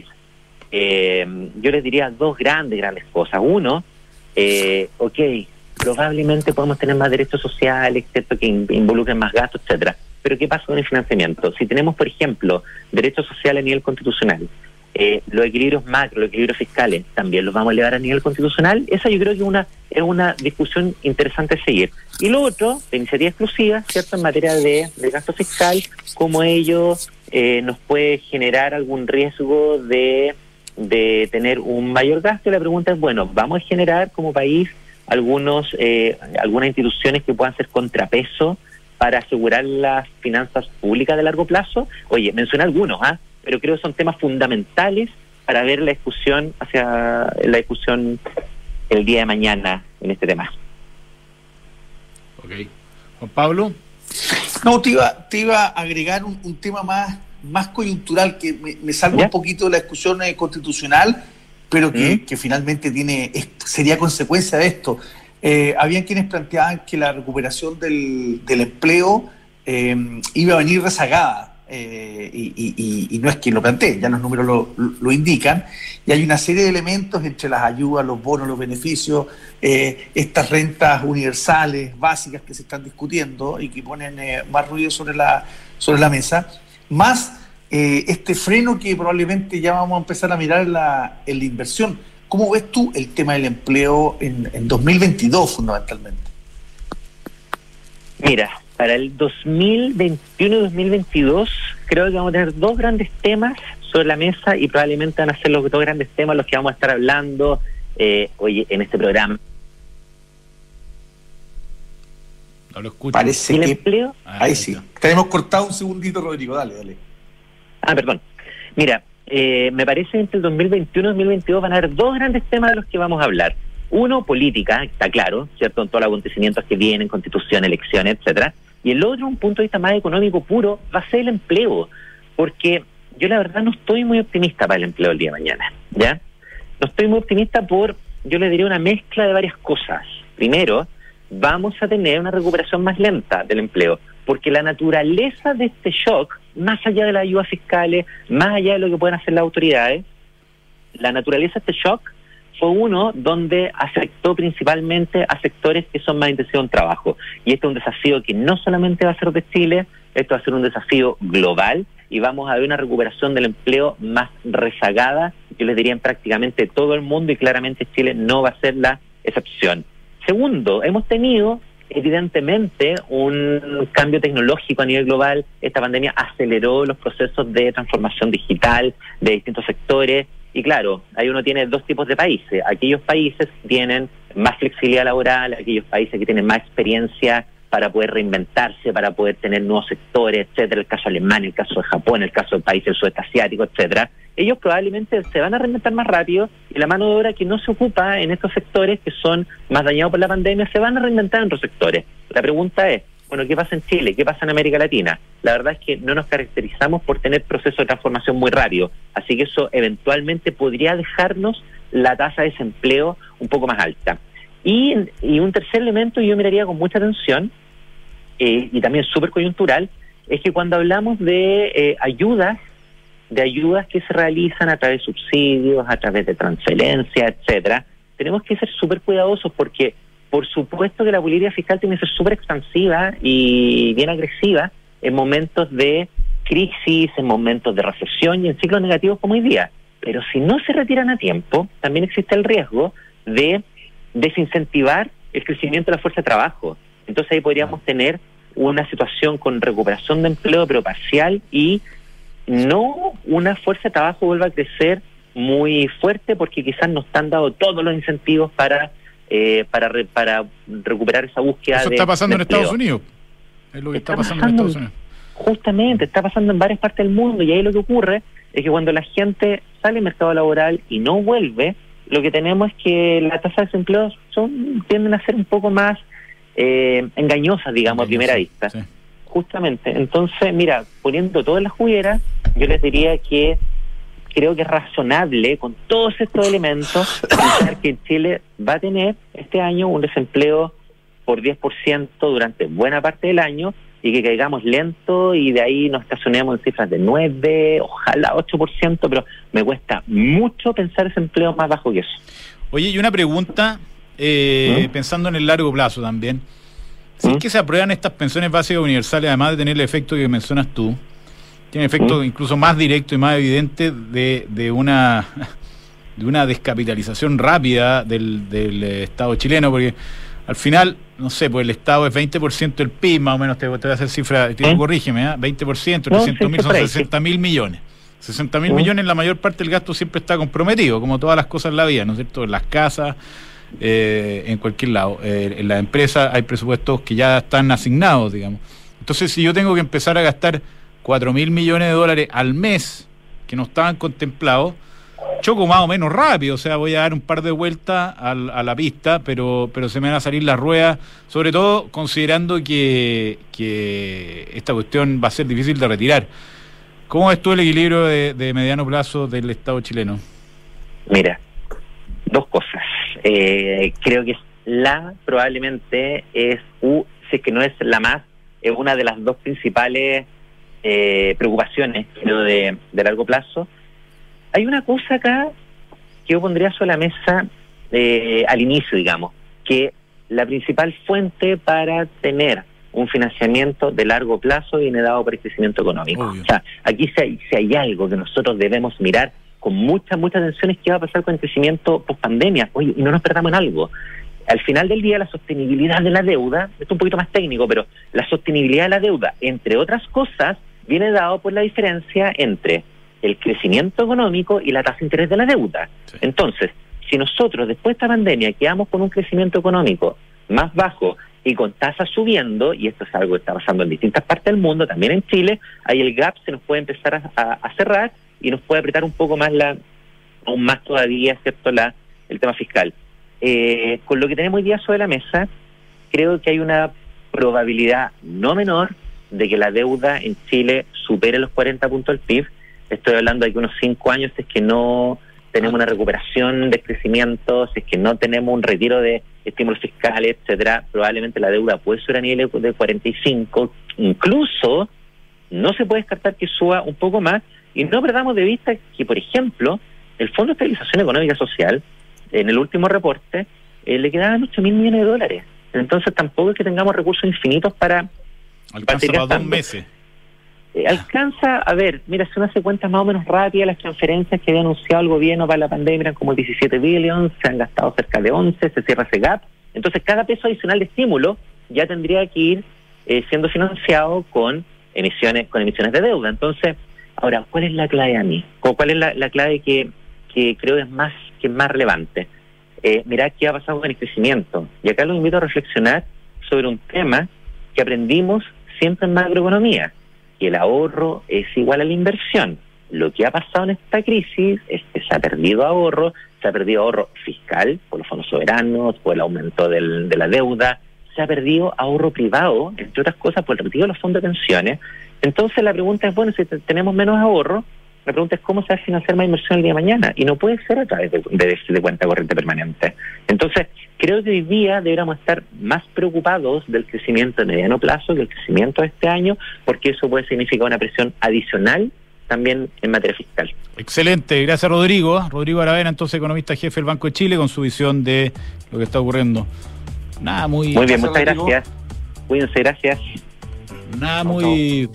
Eh, yo les diría dos grandes, grandes cosas. Uno, eh, ok, probablemente podemos tener más derechos sociales, ¿cierto?, que involucren más gastos, etcétera. Pero ¿qué pasa con el financiamiento? Si tenemos, por ejemplo, derechos sociales a nivel constitucional, Eh, los equilibrios macro, los equilibrios fiscales, también los vamos a elevar a nivel constitucional. Esa yo creo que una es una discusión interesante a seguir. Y lo otro, de iniciativa exclusiva, ¿cierto?, en materia de, de gasto fiscal, cómo ello eh, nos puede generar algún riesgo de, de tener un mayor gasto. Y la pregunta es, bueno, ¿vamos a generar como país algunos eh, algunas instituciones que puedan ser contrapeso para asegurar las finanzas públicas de largo plazo? Oye, mencioné algunos, ¿ah? ¿eh? Pero creo que son temas fundamentales para ver la discusión hacia la discusión el día de mañana en este tema. Ok. Juan Pablo. No, te iba, te iba a agregar un, un tema más, más coyuntural que me, me salva un poquito de la discusión eh, constitucional, pero que, ¿Mm? que finalmente tiene es, sería consecuencia de esto. Eh, habían quienes planteaban que la recuperación del, del empleo eh, iba a venir rezagada. Eh, y, y, y no es que lo plantee, ya los números lo, lo indican, y hay una serie de elementos entre las ayudas, los bonos, los beneficios, eh, estas rentas universales básicas que se están discutiendo y que ponen eh, más ruido sobre la, sobre la mesa, más eh, este freno que probablemente ya vamos a empezar a mirar en la, en la inversión. ¿Cómo ves tú el tema del empleo en, en dos mil veintidós fundamentalmente? Mira, para el dos mil veintiuno y dos mil veintidós creo que vamos a tener dos grandes temas sobre la mesa y probablemente van a ser los dos grandes temas los que vamos a estar hablando eh, hoy en este programa. No lo escucho. Parece ¿Y el que... empleo? Ah, ahí sí. Tenemos cortado un segundito, Rodrigo. Dale, dale. Ah, perdón. Mira, eh, me parece que entre el dos mil veintiuno y dos mil veintidós van a haber dos grandes temas de los que vamos a hablar. Uno, política, está claro, ¿cierto?, en todos los acontecimientos que vienen, constitución, elecciones, etcétera. Y el otro, un punto de vista más económico puro, va a ser el empleo. Porque yo la verdad no estoy muy optimista para el empleo el día de mañana, ¿ya? No estoy muy optimista por, yo le diría, una mezcla de varias cosas. Primero, vamos a tener una recuperación más lenta del empleo, porque la naturaleza de este shock, más allá de las ayudas fiscales, más allá de lo que pueden hacer las autoridades, la naturaleza de este shock fue uno donde afectó principalmente a sectores que son más intensivos en trabajo. Y este es un desafío que no solamente va a ser de Chile, esto va a ser un desafío global y vamos a ver una recuperación del empleo más rezagada, yo les diría en prácticamente todo el mundo, y claramente Chile no va a ser la excepción. Segundo, hemos tenido evidentemente un cambio tecnológico a nivel global. Esta pandemia aceleró los procesos de transformación digital de distintos sectores. Y claro, ahí uno tiene dos tipos de países. Aquellos países que tienen más flexibilidad laboral, aquellos países que tienen más experiencia para poder reinventarse, para poder tener nuevos sectores, etcétera. El caso de Alemania, el caso de Japón, el caso del país del sudeste asiático, etcétera. Ellos probablemente se van a reinventar más rápido y la mano de obra que no se ocupa en estos sectores que son más dañados por la pandemia se van a reinventar en otros sectores. La pregunta es, bueno, ¿qué pasa en Chile? ¿Qué pasa en América Latina? La verdad es que no nos caracterizamos por tener procesos de transformación muy rápido, así que eso eventualmente podría dejarnos la tasa de desempleo un poco más alta. Y, y un tercer elemento yo miraría con mucha atención, eh, y también súper coyuntural, es que cuando hablamos de eh, ayudas, de ayudas que se realizan a través de subsidios, a través de transferencias, etcétera, tenemos que ser súper cuidadosos porque por supuesto que la política fiscal tiene que ser súper expansiva y bien agresiva en momentos de crisis, en momentos de recesión y en ciclos negativos como hoy día. Pero si no se retiran a tiempo, también existe el riesgo de desincentivar el crecimiento de la fuerza de trabajo. Entonces ahí podríamos tener una situación con recuperación de empleo pero parcial y no una fuerza de trabajo vuelva a crecer muy fuerte porque quizás no están dados todos los incentivos para Eh, para re, para recuperar esa búsqueda. Eso de, está pasando de en Estados Unidos. Es lo que está, está pasando, pasando en Estados Unidos. Justamente, está pasando en varias partes del mundo y ahí lo que ocurre es que cuando la gente sale al mercado laboral y no vuelve, lo que tenemos es que las tasas de desempleo son, tienden a ser un poco más eh, engañosas, digamos, Engañosa, a primera vista. Sí. Justamente. Entonces, mira, poniendo todas las jugueras, yo les diría que creo que es razonable, con todos estos elementos, pensar que Chile va a tener este año un desempleo por diez por ciento durante buena parte del año y que caigamos lento y de ahí nos estacionemos en cifras de nueve, ojalá ocho por ciento, pero me cuesta mucho pensar ese empleo más bajo que eso. Oye, y una pregunta, eh, ¿Mm? pensando en el largo plazo también. Si ¿Mm? es que se aprueban estas pensiones básicas universales, además de tener el efecto que mencionas tú, tiene efectos incluso más directos y más evidentes de, de una de una descapitalización rápida del, del Estado chileno, porque al final, no sé, pues el Estado es veinte por ciento del P I B, más o menos, te, te voy a hacer cifra, te, ¿Eh? corrígeme, ¿eh? veinte por ciento, trescientos mil, no, sí, son sesenta mil millones. sesenta mil uh. millones, la mayor parte del gasto siempre está comprometido, como todas las cosas en la vida, ¿no es cierto? En las casas, eh, en cualquier lado. Eh, en las empresas hay presupuestos que ya están asignados, digamos. Entonces, si yo tengo que empezar a gastar cuatro mil millones de dólares al mes que no estaban contemplados, choco más o menos rápido, o sea, voy a dar un par de vueltas a, a la pista, pero pero se me van a salir las ruedas, sobre todo considerando que, que esta cuestión va a ser difícil de retirar. ¿Cómo ves tú el equilibrio de, de mediano plazo del Estado chileno? Mira, dos cosas. Eh, creo que la probablemente es, uh, si es que no es la más, es una de las dos principales eh, preocupaciones, creo, de, de largo plazo. Hay una cosa acá que yo pondría sobre la mesa eh, al inicio, digamos, que la principal fuente para tener un financiamiento de largo plazo viene dado por el crecimiento económico. Obvio. O sea, aquí si hay, si hay algo que nosotros debemos mirar con mucha, mucha atención es qué va a pasar con el crecimiento post-pandemia. Oye, y no nos perdamos en algo. Al final del día, la sostenibilidad de la deuda, esto es un poquito más técnico, pero la sostenibilidad de la deuda, entre otras cosas, viene dado por la diferencia entre el crecimiento económico y la tasa de interés de la deuda. Sí. Entonces, si nosotros después de esta pandemia quedamos con un crecimiento económico más bajo y con tasas subiendo, y esto es algo que está pasando en distintas partes del mundo, también en Chile, ahí el gap se nos puede empezar a, a, a cerrar y nos puede apretar un poco más, la aún más todavía, ¿cierto?, la, el tema fiscal. Eh, con lo que tenemos hoy día sobre la mesa, creo que hay una probabilidad no menor de que la deuda en Chile supere los cuarenta puntos del P I B. Estoy hablando de que unos cinco años, si es que no tenemos una recuperación de crecimiento, si es que no tenemos un retiro de estímulos fiscales, etcétera, probablemente la deuda puede subir a niveles de cuarenta y cinco, incluso no se puede descartar que suba un poco más, y no perdamos de vista que, por ejemplo, el Fondo de Estabilización Económica y Social, en el último reporte, eh, le quedaban ocho mil millones de dólares. Entonces tampoco es que tengamos recursos infinitos para... Alcanza para dos meses. Eh, alcanza, a ver, mira, si uno hace cuentas más o menos rápidas, las transferencias que había anunciado el gobierno para la pandemia eran como diecisiete billones, se han gastado cerca de once, se cierra ese gap. Entonces cada peso adicional de estímulo ya tendría que ir eh, siendo financiado con emisiones con emisiones de deuda. Entonces, ahora, ¿cuál es la clave a mí? ¿Cuál es la, la clave que, que creo es más que es más relevante? Eh, mirad qué ha pasado con el crecimiento. Y acá los invito a reflexionar sobre un tema que aprendimos siempre en macroeconomía, que el ahorro es igual a la inversión. Lo que ha pasado en esta crisis es que se ha perdido ahorro, se ha perdido ahorro fiscal por los fondos soberanos, por el aumento del, de la deuda, se ha perdido ahorro privado, entre otras cosas, por el retiro de los fondos de pensiones. Entonces la pregunta es, bueno, si tenemos menos ahorro, la pregunta es cómo se va a financiar más inversión el día de mañana, y no puede ser a través de, de, de cuenta corriente permanente. Entonces, creo que hoy día deberíamos estar más preocupados del crecimiento de mediano plazo que el crecimiento de este año, porque eso puede significar una presión adicional también en materia fiscal. Excelente, gracias Rodrigo. Rodrigo Aravena, entonces economista jefe del Banco de Chile, con su visión de lo que está ocurriendo. Nada muy... Muy bien, muchas Rodrigo. Gracias. Cuídense, gracias. Nada muy...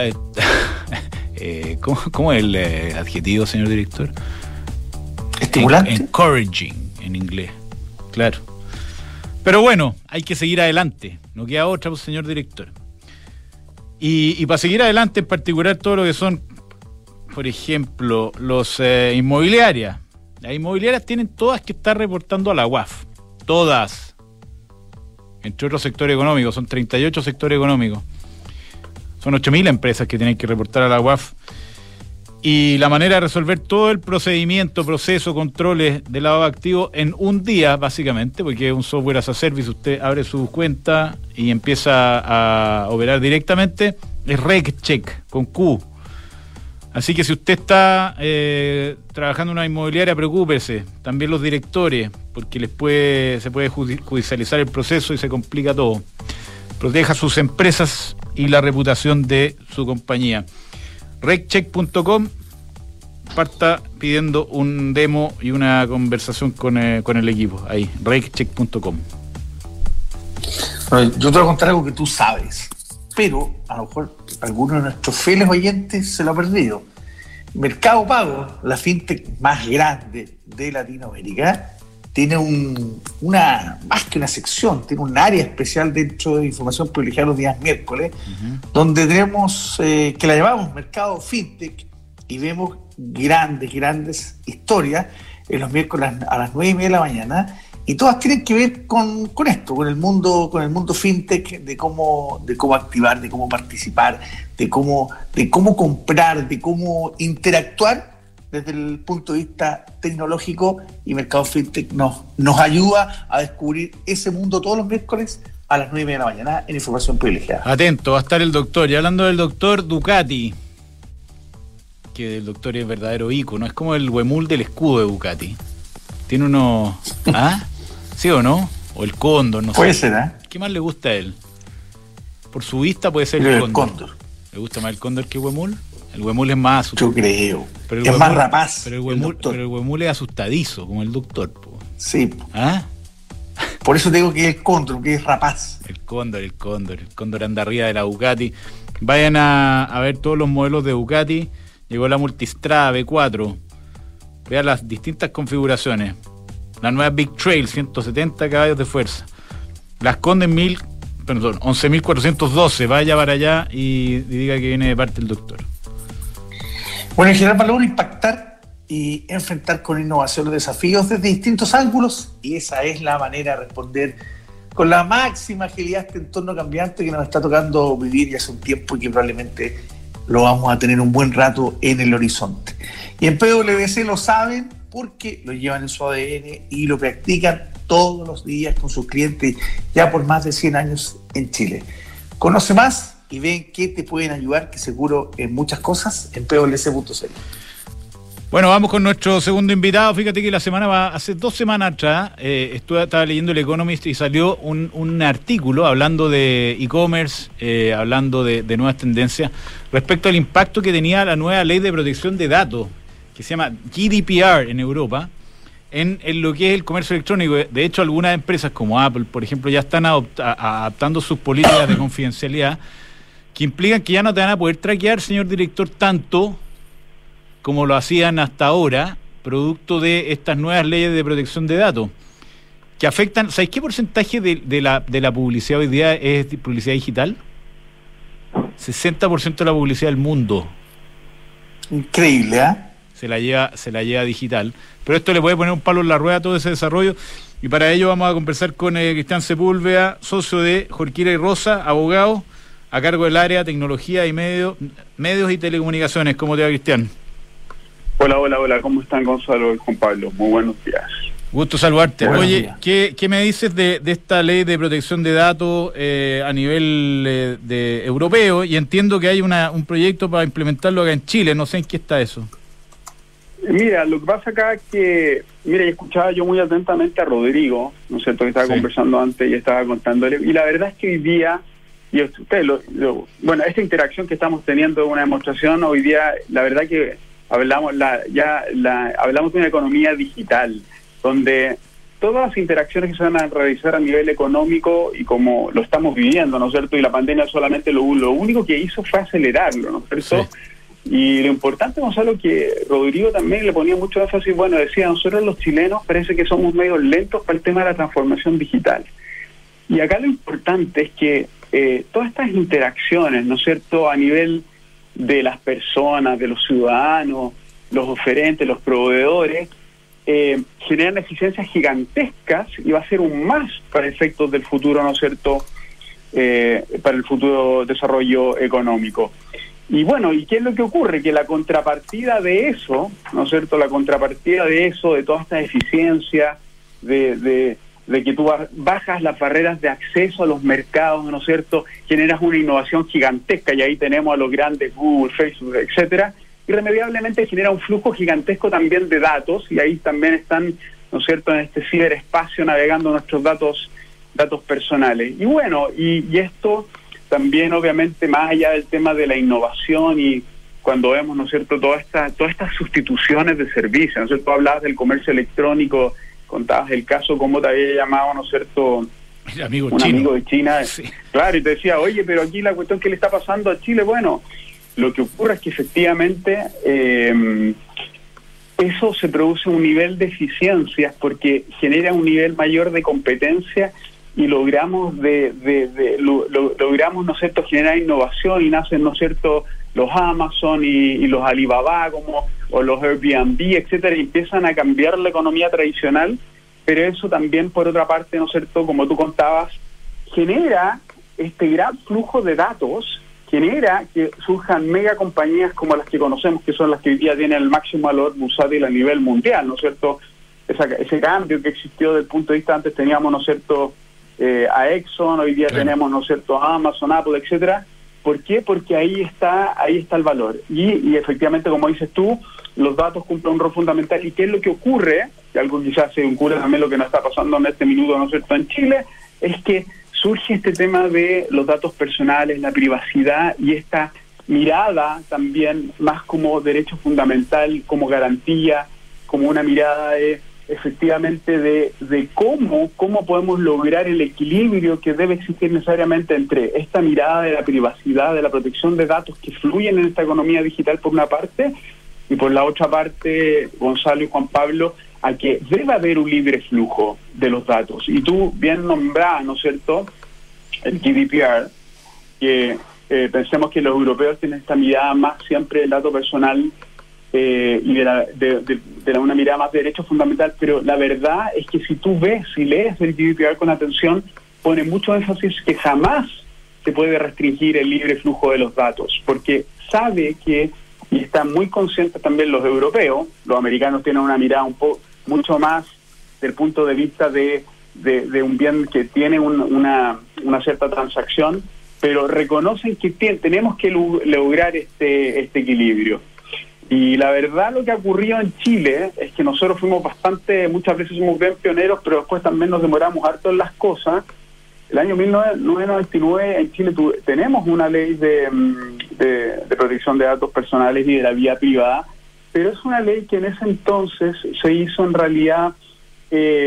Eh, ¿cómo, ¿Cómo es el eh, adjetivo, señor director? Estimulante. En, encouraging, en inglés. Claro. Pero bueno, hay que seguir adelante. No queda otra, pues, señor director. Y, y para seguir adelante, en particular, todo lo que son, por ejemplo, los eh, inmobiliarias. Las inmobiliarias tienen todas que estar reportando a la U A F. Todas. Entre otros sectores económicos. Son treinta y ocho sectores económicos. Son ocho mil empresas que tienen que reportar a la U A F. Y la manera de resolver todo el procedimiento, proceso, controles del lavado de activos en un día, básicamente, porque es un software as a service, usted abre su cuenta y empieza a operar directamente, es RegCheck, con Q. Así que si usted está eh, trabajando en una inmobiliaria, preocúpese. También los directores, porque les puede se puede judicializar el proceso y se complica todo. Proteja sus empresas y la reputación de su compañía. regcheck punto com, parta pidiendo un demo y una conversación con, eh, con el equipo. Ahí, regcheck punto com. Yo te voy a contar algo que tú sabes. pero a lo mejor algunos de nuestros fieles oyentes se lo han perdido. Mercado Pago, la fintech más grande de Latinoamérica, tiene un, una, más que una sección, tiene un área especial dentro de información privilegiada los días miércoles, uh-huh. donde tenemos, eh, que la llamamos Mercado Fintech, y vemos grandes, grandes historias en los miércoles a las nueve y media de la mañana, y todas tienen que ver con, con esto, con el mundo, con el mundo fintech, de cómo, de cómo activar, de cómo participar, de cómo, de cómo comprar, de cómo interactuar desde el punto de vista tecnológico, y Mercado Fintech nos, nos ayuda a descubrir ese mundo todos los miércoles a las nueve y media de la mañana en Información Privilegiada. Atento, va a estar el doctor. Y hablando del doctor, Ducati, que el doctor es verdadero ícono, es como el huemul del escudo de Ducati. Tiene uno... ¿Ah? ¿Sí o no? O el cóndor, no puede sé. Puede ser, ¿eh? ¿Qué más le gusta a él? Por su vista puede ser el, el cóndor. cóndor. ¿Le gusta más el cóndor que el huemul? El huemul es más asustadizo. Yo creo. Pero es huemul, más rapaz. Pero el, huemul, pero el huemul es asustadizo, como el doctor. Po. Sí. ¿Ah? Por eso digo que es el cóndor, que es rapaz. El cóndor, el cóndor. El cóndor anda arriba de la Ducati. Vayan a, a ver todos los modelos de Ducati. Llegó la Multistrada B cuatro. Vean las distintas configuraciones. La nueva Big Trail, ciento setenta caballos de fuerza. Las Conde mil, perdón, once mil cuatrocientos doce. Vaya para allá y, y diga que viene de parte del doctor. Bueno, en general, valor impactar y enfrentar con innovación los desafíos desde distintos ángulos, y esa es la manera de responder con la máxima agilidad a este entorno cambiante que nos está tocando vivir ya hace un tiempo y que probablemente lo vamos a tener un buen rato en el horizonte. Y en P W C lo saben porque lo llevan en su A D N y lo practican todos los días con sus clientes ya por más de cien años en Chile. Conoce más y ven qué te pueden ayudar, que seguro en muchas cosas, en P W C punto c l. Bueno, vamos con nuestro segundo invitado. Fíjate que la semana va, hace dos semanas atrás, eh, estuve, estaba leyendo el Economist y salió un, un artículo hablando de e-commerce, eh, hablando de, de nuevas tendencias, respecto al impacto que tenía la nueva ley de protección de datos, que se llama G D P R en Europa, en, en lo que es el comercio electrónico. De hecho, algunas empresas como Apple, por ejemplo, ya están adopta, adaptando sus políticas de confidencialidad, que implican que ya no te van a poder traquear, señor director, tanto como lo hacían hasta ahora, producto de estas nuevas leyes de protección de datos, que afectan... ¿Sabéis qué porcentaje de, de, la, de la publicidad hoy día es publicidad digital? sesenta por ciento de la publicidad del mundo. Increíble, ¿eh? Se la lleva, se la lleva digital. Pero esto le puede poner un palo en la rueda a todo ese desarrollo, y para ello vamos a conversar con eh, Cristian Sepúlveda, socio de Jorquera y Rosa, abogado, a cargo del área tecnología y medio, medios y telecomunicaciones. ¿Cómo te va, Cristian? Hola, hola, hola, ¿cómo están, Gonzalo y Juan Pablo? Muy buenos días. Gusto saludarte. Buenos Oye, días. ¿qué, ¿qué me dices de, de esta ley de protección de datos eh, a nivel eh, de europeo? Y entiendo que hay una, un proyecto para implementarlo acá en Chile, no sé en qué está eso. Mira, lo que pasa acá es que, mira, escuchaba yo muy atentamente a Rodrigo, ¿no es cierto?, que estaba sí. conversando antes y estaba contándole, y la verdad es que hoy día, y usted, lo, lo, bueno, esta interacción que estamos teniendo es una demostración. Hoy día, la verdad que hablamos la, ya la, hablamos de una economía digital, donde todas las interacciones que se van a realizar a nivel económico, y como lo estamos viviendo, ¿no es cierto?, y la pandemia solamente lo, lo único que hizo fue acelerarlo, ¿no es cierto? Sí. Y lo importante, Gonzalo, que Rodrigo también le ponía mucho énfasis, bueno, decía, nosotros los chilenos parece que somos medio lentos para el tema de la transformación digital. Y acá lo importante es que eh, todas estas interacciones, ¿no es cierto?, a nivel de las personas, de los ciudadanos, los oferentes, los proveedores, eh, generan eficiencias gigantescas, y va a ser un más para efectos del futuro, ¿no es cierto?, eh, para el futuro desarrollo económico. Y bueno, ¿y qué es lo que ocurre? Que la contrapartida de eso, ¿no es cierto?, la contrapartida de eso, de toda esta eficiencia, de, de, de que tú bajas las barreras de acceso a los mercados, ¿no es cierto?, generas una innovación gigantesca, y ahí tenemos a los grandes Google, Facebook, etcétera, irremediablemente genera un flujo gigantesco también de datos, y ahí también están, ¿no es cierto?, en este ciberespacio navegando nuestros datos, datos personales. Y bueno, y, y esto también, obviamente, más allá del tema de la innovación, y cuando vemos, ¿no es cierto?, toda esta, todas estas sustituciones de servicios, ¿no es cierto?, hablabas del comercio electrónico, contabas el caso, como te había llamado, ¿no es cierto?, El amigo un chino. amigo de China, sí. claro, y te decía, oye, pero aquí la cuestión que le está pasando a Chile, bueno, lo que ocurre es que efectivamente eh, eso se produce un nivel de eficiencias porque genera un nivel mayor de competencia y logramos de, de, de lo, lo, logramos, ¿no es cierto?, generar innovación y nacen, ¿no es cierto?, los Amazon y, y los Alibaba como o los Airbnb, etcétera, y empiezan a cambiar la economía tradicional, pero eso también, por otra parte, ¿no es cierto?, como tú contabas, genera este gran flujo de datos, genera que surjan mega compañías como las que conocemos, que son las que hoy día tienen el máximo valor bursátil a nivel mundial, ¿no es cierto? Esa, ese cambio que existió desde el punto de vista, antes teníamos, ¿no es cierto?, eh, a Exxon, hoy día claro. tenemos, ¿no es cierto?, a Amazon, Apple, etcétera. ¿Por qué? Porque ahí está ahí está el valor. Y, y efectivamente, como dices tú, los datos cumplen un rol fundamental. ¿Y qué es lo que ocurre? Que algo quizás se ocurre también lo que nos está pasando en este minuto, ¿no es cierto?, en Chile, es que surge este tema de los datos personales, la privacidad y esta mirada también más como derecho fundamental, como garantía, como una mirada de efectivamente de, de cómo, cómo podemos lograr el equilibrio que debe existir necesariamente entre esta mirada de la privacidad, de la protección de datos que fluyen en esta economía digital por una parte, y por la otra parte, Gonzalo y Juan Pablo, a que debe haber un libre flujo de los datos. Y tú bien nombrás, ¿no es cierto?, el G D P R, que eh, pensemos que los europeos tienen esta mirada más siempre del dato personal eh, y de, la, de, de, de la, una mirada más de derecho fundamental, pero la verdad es que si tú ves, si lees el G D P R con atención, pone mucho énfasis que jamás se puede restringir el libre flujo de los datos, porque sabe que, y están muy conscientes también los europeos, los americanos tienen una mirada un poco mucho más del punto de vista de, de, de un bien que tiene un, una, una cierta transacción, pero reconocen que t- tenemos que lo- lograr este, este equilibrio. Y la verdad lo que ha ocurrido en Chile es que nosotros fuimos bastante, muchas veces somos bien pioneros, pero después también nos demoramos harto en las cosas. El año mil novecientos noventa y nueve en Chile tu, tenemos una ley de, de, de protección de datos personales y de la vida privada, pero es una ley que en ese entonces se hizo en realidad eh,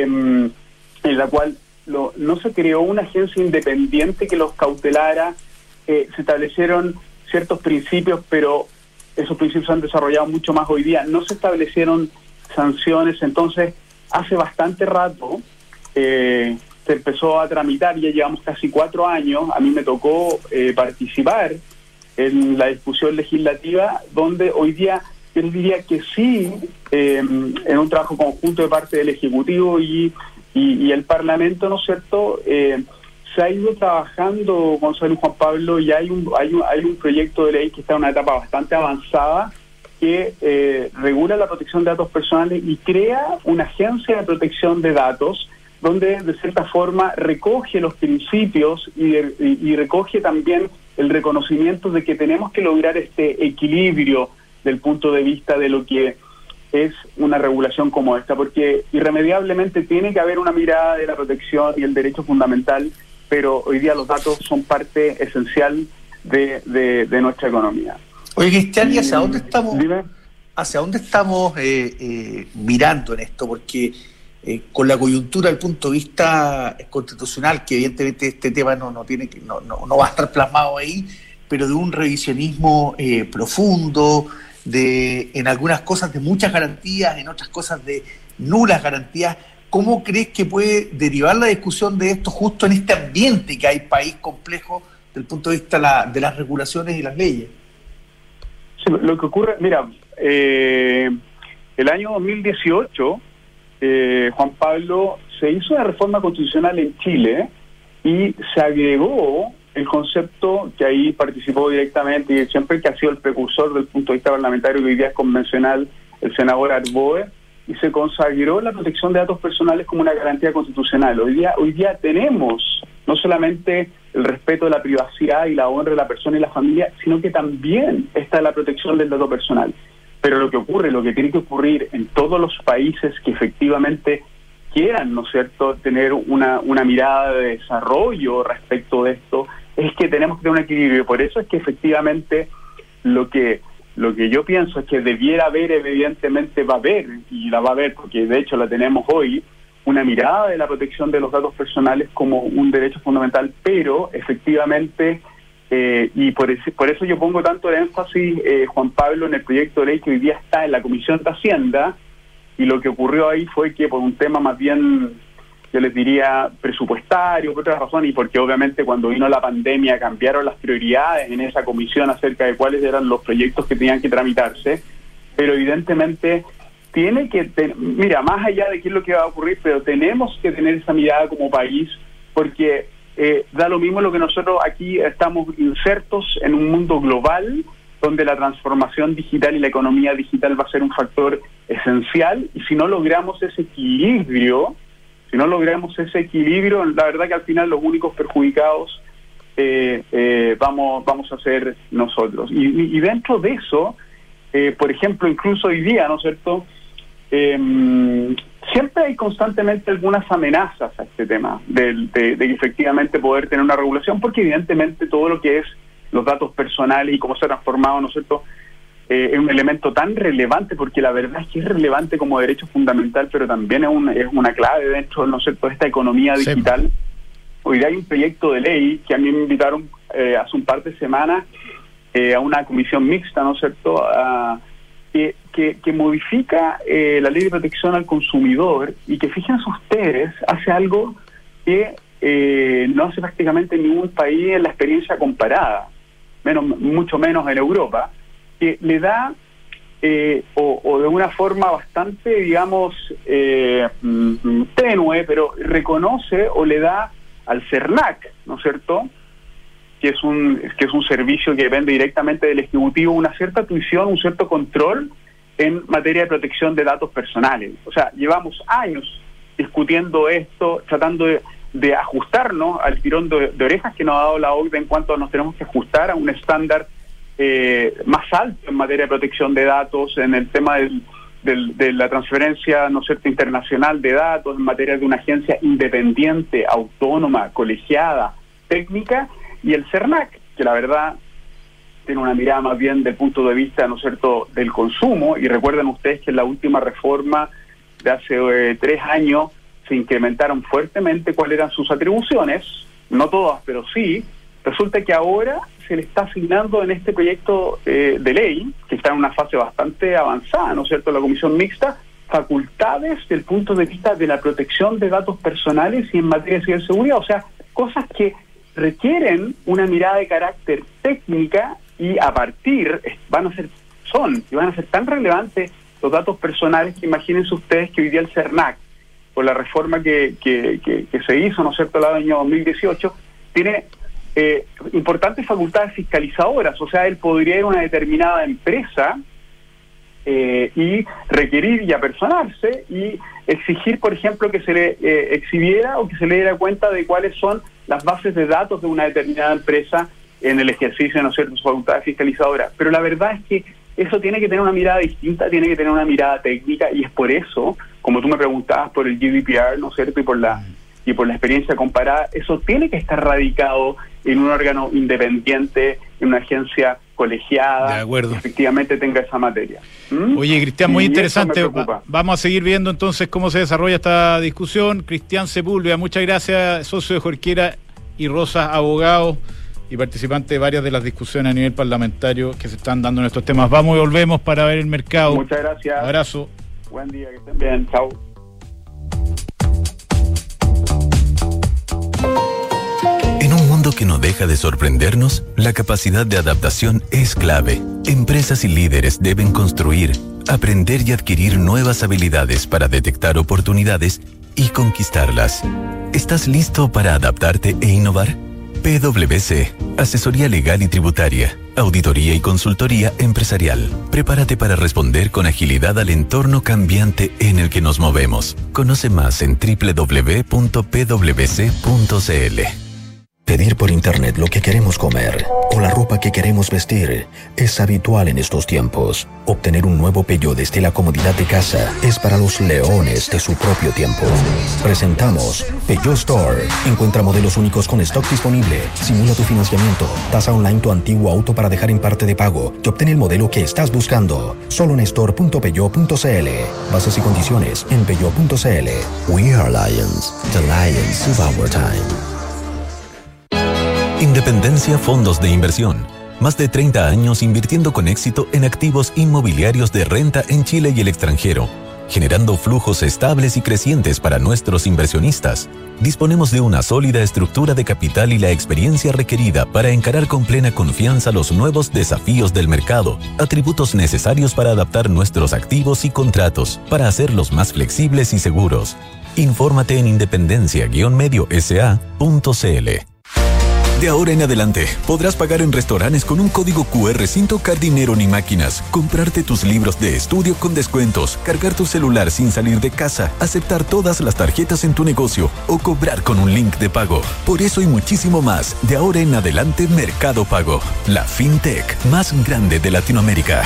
en la cual lo, no se creó una agencia independiente que los cautelara, eh, se establecieron ciertos principios, pero esos principios se han desarrollado mucho más hoy día, no se establecieron sanciones, entonces hace bastante rato eh, se empezó a tramitar, ya llevamos casi cuatro años, a mí me tocó eh, participar en la discusión legislativa, donde hoy día yo diría que sí, eh, en un trabajo conjunto de parte del Ejecutivo y, y, y el Parlamento, ¿no es cierto?, eh, se ha ido trabajando, Gonzalo y Juan Pablo, y hay un, hay un, hay un proyecto de ley que está en una etapa bastante avanzada que eh, regula la protección de datos personales y crea una agencia de protección de datos donde de cierta forma recoge los principios y, de, y, y recoge también el reconocimiento de que tenemos que lograr este equilibrio del punto de vista de lo que es una regulación como esta, porque irremediablemente tiene que haber una mirada de la protección y el derecho fundamental, pero hoy día los datos son parte esencial de, de, de nuestra economía. Oye, Cristian, ¿y hacia dónde estamos, Dime. hacia dónde estamos eh, eh, mirando en esto? Porque eh, con la coyuntura del punto de vista constitucional, que evidentemente este tema no, no, tiene que, no, no, no va a estar plasmado ahí, pero de un revisionismo eh, profundo, de en algunas cosas de muchas garantías, en otras cosas de nulas garantías. ¿Cómo crees que puede derivar la discusión de esto justo en este ambiente que hay país complejo desde el punto de vista la, de las regulaciones y las leyes? Sí, lo que ocurre, mira, eh, el año dos mil dieciocho, eh, Juan Pablo, se hizo una reforma constitucional en Chile y se agregó el concepto que ahí participó directamente y siempre que ha sido el precursor del punto de vista parlamentario, que hoy día es convencional, el senador Arboe, y se consagró la protección de datos personales como una garantía constitucional. Hoy día, hoy día tenemos no solamente el respeto de la privacidad y la honra de la persona y la familia, sino que también está la protección del dato personal. Pero lo que ocurre, lo que tiene que ocurrir en todos los países que efectivamente quieran, ¿no es cierto?, tener una, una mirada de desarrollo respecto de esto, es que tenemos que tener un equilibrio. Por eso es que efectivamente lo que lo que yo pienso es que debiera haber, evidentemente va a haber, y la va a haber, porque de hecho la tenemos hoy, una mirada de la protección de los datos personales como un derecho fundamental, pero efectivamente, eh, y por, ese, por eso yo pongo tanto el énfasis, eh, Juan Pablo, en el proyecto de ley que hoy día está en la Comisión de Hacienda, y lo que ocurrió ahí fue que por un tema más bien, yo les diría, presupuestario, por otras razones, y porque obviamente cuando vino la pandemia cambiaron las prioridades en esa comisión acerca de cuáles eran los proyectos que tenían que tramitarse, pero evidentemente tiene que, ten, mira, más allá de qué es lo que va a ocurrir, pero tenemos que tener esa mirada como país, porque eh, da lo mismo lo que nosotros aquí estamos insertos en un mundo global, donde la transformación digital y la economía digital va a ser un factor esencial, y si no logramos ese equilibrio, si no logramos ese equilibrio, la verdad que al final los únicos perjudicados eh, eh, vamos, vamos a ser nosotros. Y, y dentro de eso, eh, por ejemplo, incluso hoy día, ¿no es cierto?, Eh, siempre hay constantemente algunas amenazas a este tema de, de, de efectivamente poder tener una regulación, porque evidentemente todo lo que es los datos personales y cómo se ha transformado, ¿no es cierto?, eh, es un elemento tan relevante, porque la verdad es que es relevante como derecho fundamental, pero también es una, es una clave dentro, ¿no es cierto?, de esta economía digital. Sí. Hoy día hay un proyecto de ley que a mí me invitaron eh, hace un par de semanas eh, a una comisión mixta, ¿no es cierto?, a Que, que, que modifica eh, la ley de protección al consumidor, y que, fíjense ustedes, hace algo que eh, no hace prácticamente ningún país en la experiencia comparada, menos, mucho menos en Europa, que le da, eh, o, o de una forma bastante, digamos, eh, tenue, pero reconoce o le da al CERNAC, ¿no es cierto?, que es un que es un servicio que depende directamente del Ejecutivo, una cierta tuición, un cierto control en materia de protección de datos personales. O sea, llevamos años discutiendo esto, tratando de, de ajustarnos al tirón de, de orejas que nos ha dado la O C D E en cuanto a nos tenemos que ajustar a un estándar eh, más alto en materia de protección de datos, en el tema del, del, de la transferencia, ¿no es cierto?, internacional de datos, en materia de una agencia independiente, autónoma, colegiada, técnica, y el CERNAC, que la verdad tiene una mirada más bien del punto de vista, ¿no es cierto?, del consumo. Y recuerden ustedes que en la última reforma de hace eh, tres años se incrementaron fuertemente cuáles eran sus atribuciones, no todas, pero sí. Resulta que ahora se le está asignando en este proyecto eh, de ley, que está en una fase bastante avanzada, ¿no es cierto?, la comisión mixta, facultades del punto de vista de la protección de datos personales y en materia de ciberseguridad. O sea, cosas que requieren una mirada de carácter técnica, y a partir, van a ser, son, y van a ser tan relevantes los datos personales que imagínense ustedes que hoy día el CERNAC, por la reforma que, que, que, que se hizo, ¿no es cierto?, el año dos mil dieciocho, tiene eh, importantes facultades fiscalizadoras. O sea, él podría ir a una determinada empresa eh, y requerir y apersonarse y exigir, por ejemplo, que se le eh, exhibiera o que se le diera cuenta de cuáles son las bases de datos de una determinada empresa en el ejercicio, ¿no es cierto?, su facultad fiscalizadora. Pero la verdad es que eso tiene que tener una mirada distinta, tiene que tener una mirada técnica, y es por eso, como tú me preguntabas por el G D P R, ¿no es cierto?, y por la y por la experiencia comparada, eso tiene que estar radicado en un órgano independiente, en una agencia colegiada, de acuerdo, que efectivamente tenga esa materia. ¿Mm? Oye, Cristian, muy y interesante. Va, vamos a seguir viendo entonces cómo se desarrolla esta discusión. Cristian Sepúlveda, muchas gracias, socio de Jorquera y Rosas, abogado y participante de varias de las discusiones a nivel parlamentario que se están dando en estos temas. Vamos y volvemos para ver el mercado. Muchas gracias. Abrazo. Buen día, que estén bien. Chao. En un mundo que no deja de sorprendernos, la capacidad de adaptación es clave. Empresas y líderes deben construir, aprender y adquirir nuevas habilidades para detectar oportunidades y conquistarlas. ¿Estás listo para adaptarte e innovar? P W C, asesoría legal y tributaria, auditoría y consultoría empresarial. Prepárate para responder con agilidad al entorno cambiante en el que nos movemos. Conoce más en doble u doble u doble u punto p w c punto c l. Pedir por internet lo que queremos comer o la ropa que queremos vestir es habitual en estos tiempos. Obtener un nuevo Peugeot desde la comodidad de casa es para los leones de su propio tiempo. Presentamos Peugeot Store. Encuentra modelos únicos con stock disponible. Simula tu financiamiento. Tasa online tu antiguo auto para dejar en parte de pago y obtén el modelo que estás buscando. Solo en store punto peugeot punto c l. Bases y condiciones en peugeot punto c l. We are Lions. The Lions of our time. Independencia Fondos de Inversión. Más de treinta años invirtiendo con éxito en activos inmobiliarios de renta en Chile y el extranjero, generando flujos estables y crecientes para nuestros inversionistas. Disponemos de una sólida estructura de capital y la experiencia requerida para encarar con plena confianza los nuevos desafíos del mercado, atributos necesarios para adaptar nuestros activos y contratos, para hacerlos más flexibles y seguros. Infórmate en independencia guion medio s a punto c l. De ahora en adelante, podrás pagar en restaurantes con un código cu erre sin tocar dinero ni máquinas, comprarte tus libros de estudio con descuentos, cargar tu celular sin salir de casa, aceptar todas las tarjetas en tu negocio o cobrar con un link de pago. Por eso y muchísimo más, de ahora en adelante Mercado Pago, la fintech más grande de Latinoamérica.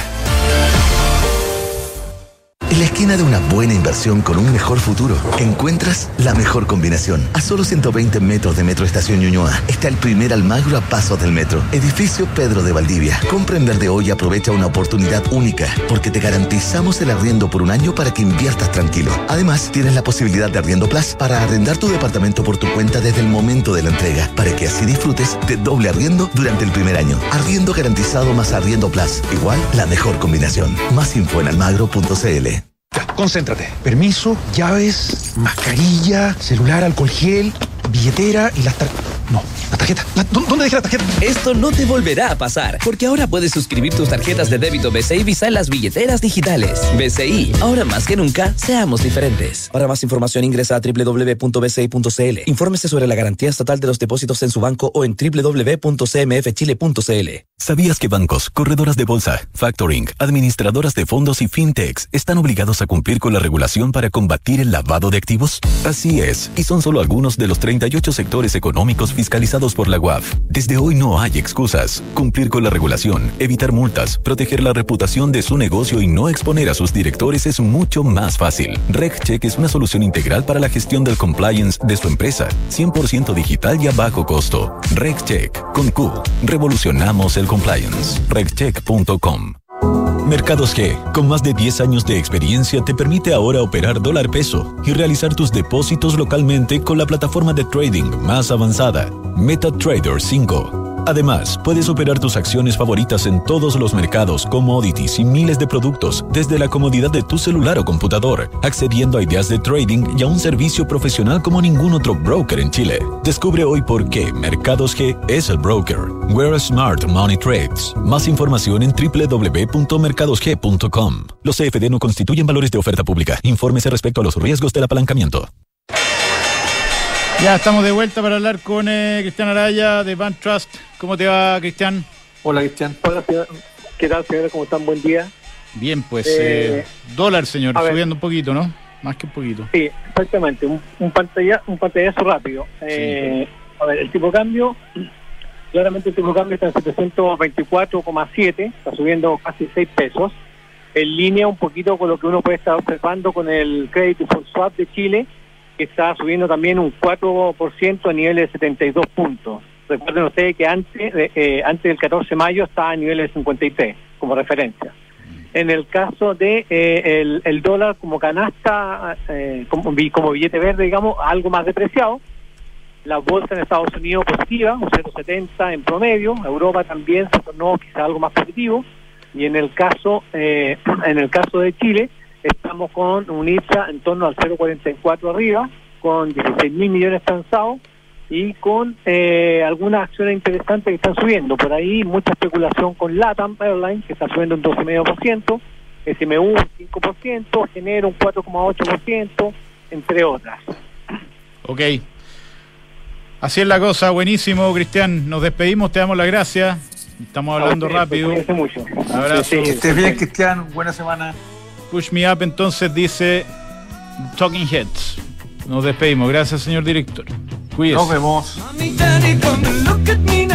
En la esquina de una buena inversión con un mejor futuro, encuentras la mejor combinación. A solo ciento veinte metros de Metro Estación Ñuñoa está el primer Almagro a pasos del metro. Edificio Pedro de Valdivia. Compra en verde hoy y aprovecha una oportunidad única, porque te garantizamos el arriendo por un año para que inviertas tranquilo. Además, tienes la posibilidad de Arriendo Plus para arrendar tu departamento por tu cuenta desde el momento de la entrega, para que así disfrutes de doble arriendo durante el primer año. Arriendo garantizado más Arriendo Plus. Igual, la mejor combinación. Más info en almagro punto c l. Ya, concéntrate. Permiso, llaves, mascarilla, celular, alcohol gel, billetera y las tarjetas. No, la tarjeta. La, ¿Dónde dejé la tarjeta? Esto no te volverá a pasar, porque ahora puedes suscribir tus tarjetas de débito B C I Visa en las billeteras digitales. B C I, ahora más que nunca, seamos diferentes. Para más información ingresa a doble u doble u doble u punto b c i punto c l. Infórmese sobre la garantía estatal de los depósitos en su banco o en doble u doble u doble u punto c m f chile punto c l. ¿Sabías que bancos, corredoras de bolsa, factoring, administradoras de fondos y fintechs están obligados a cumplir con la regulación para combatir el lavado de activos? Así es, y son solo algunos de los treinta y ocho sectores económicos fiscalizados por la U A F. Desde hoy no hay excusas. Cumplir con la regulación, evitar multas, proteger la reputación de su negocio y no exponer a sus directores es mucho más fácil. RegCheck es una solución integral para la gestión del compliance de su empresa, cien por ciento digital y a bajo costo. RegCheck, con Q. Revolucionamos el compliance. regcheck punto com. Mercados G, con más de diez años de experiencia, te permite ahora operar dólar peso y realizar tus depósitos localmente con la plataforma de trading más avanzada, MetaTrader cinco. Además, puedes operar tus acciones favoritas en todos los mercados, commodities y miles de productos desde la comodidad de tu celular o computador, accediendo a ideas de trading y a un servicio profesional como ningún otro broker en Chile. Descubre hoy por qué Mercados G es el broker. Where Smart Money Trades. Más información en doble u doble u doble u punto mercados g punto com. Los C F D no constituyen valores de oferta pública. Infórmese respecto a los riesgos del apalancamiento. Ya estamos de vuelta para hablar con eh, Cristian Araya de Bank Trust. ¿Cómo te va, Cristian? Hola, Cristian. Hola, señor. ¿Qué tal, señores? ¿Cómo están? Buen día. Bien, pues eh, eh, dólar, señor, subiendo ver. un poquito, ¿no? Más que un poquito. Sí, exactamente. Un, un, pantalla, un pantallazo rápido. Eh, sí. A ver, el tipo de cambio, claramente el tipo de cambio está en setecientos veinticuatro coma siete, está subiendo casi seis pesos. En línea un poquito con lo que uno puede estar observando con el Credit Default Swap de Chile, que está subiendo también un cuatro por ciento a niveles de setenta y dos puntos. Recuerden ustedes que antes, eh, antes del catorce de mayo estaba a niveles de cincuenta y tres como referencia. En el caso de eh, el, el dólar como canasta, eh, como, como billete verde, digamos, algo más depreciado. La bolsa en Estados Unidos positiva, un cero coma setenta en promedio. Europa también se tornó quizá algo más positivo. Y en el caso eh, en el caso de Chile, estamos con un I P S A en torno al cero coma cuarenta y cuatro arriba, con dieciséis mil millones transados y con eh, algunas acciones interesantes que están subiendo. Por ahí mucha especulación con LATAM Airlines, que está subiendo un doce coma cinco por ciento, S M U un cinco por ciento, Genero un cuatro coma ocho por ciento, entre otras. Ok. Así es la cosa, buenísimo, Cristian. Nos despedimos, te damos las gracias. Estamos hablando okay, rápido. Pues, mucho. Abrazo. Sí, sí, que estés bien, Cristian. Buena semana. Push Me Up, entonces dice Talking Heads. Nos despedimos. Gracias, señor director. Cuídese. Nos vemos.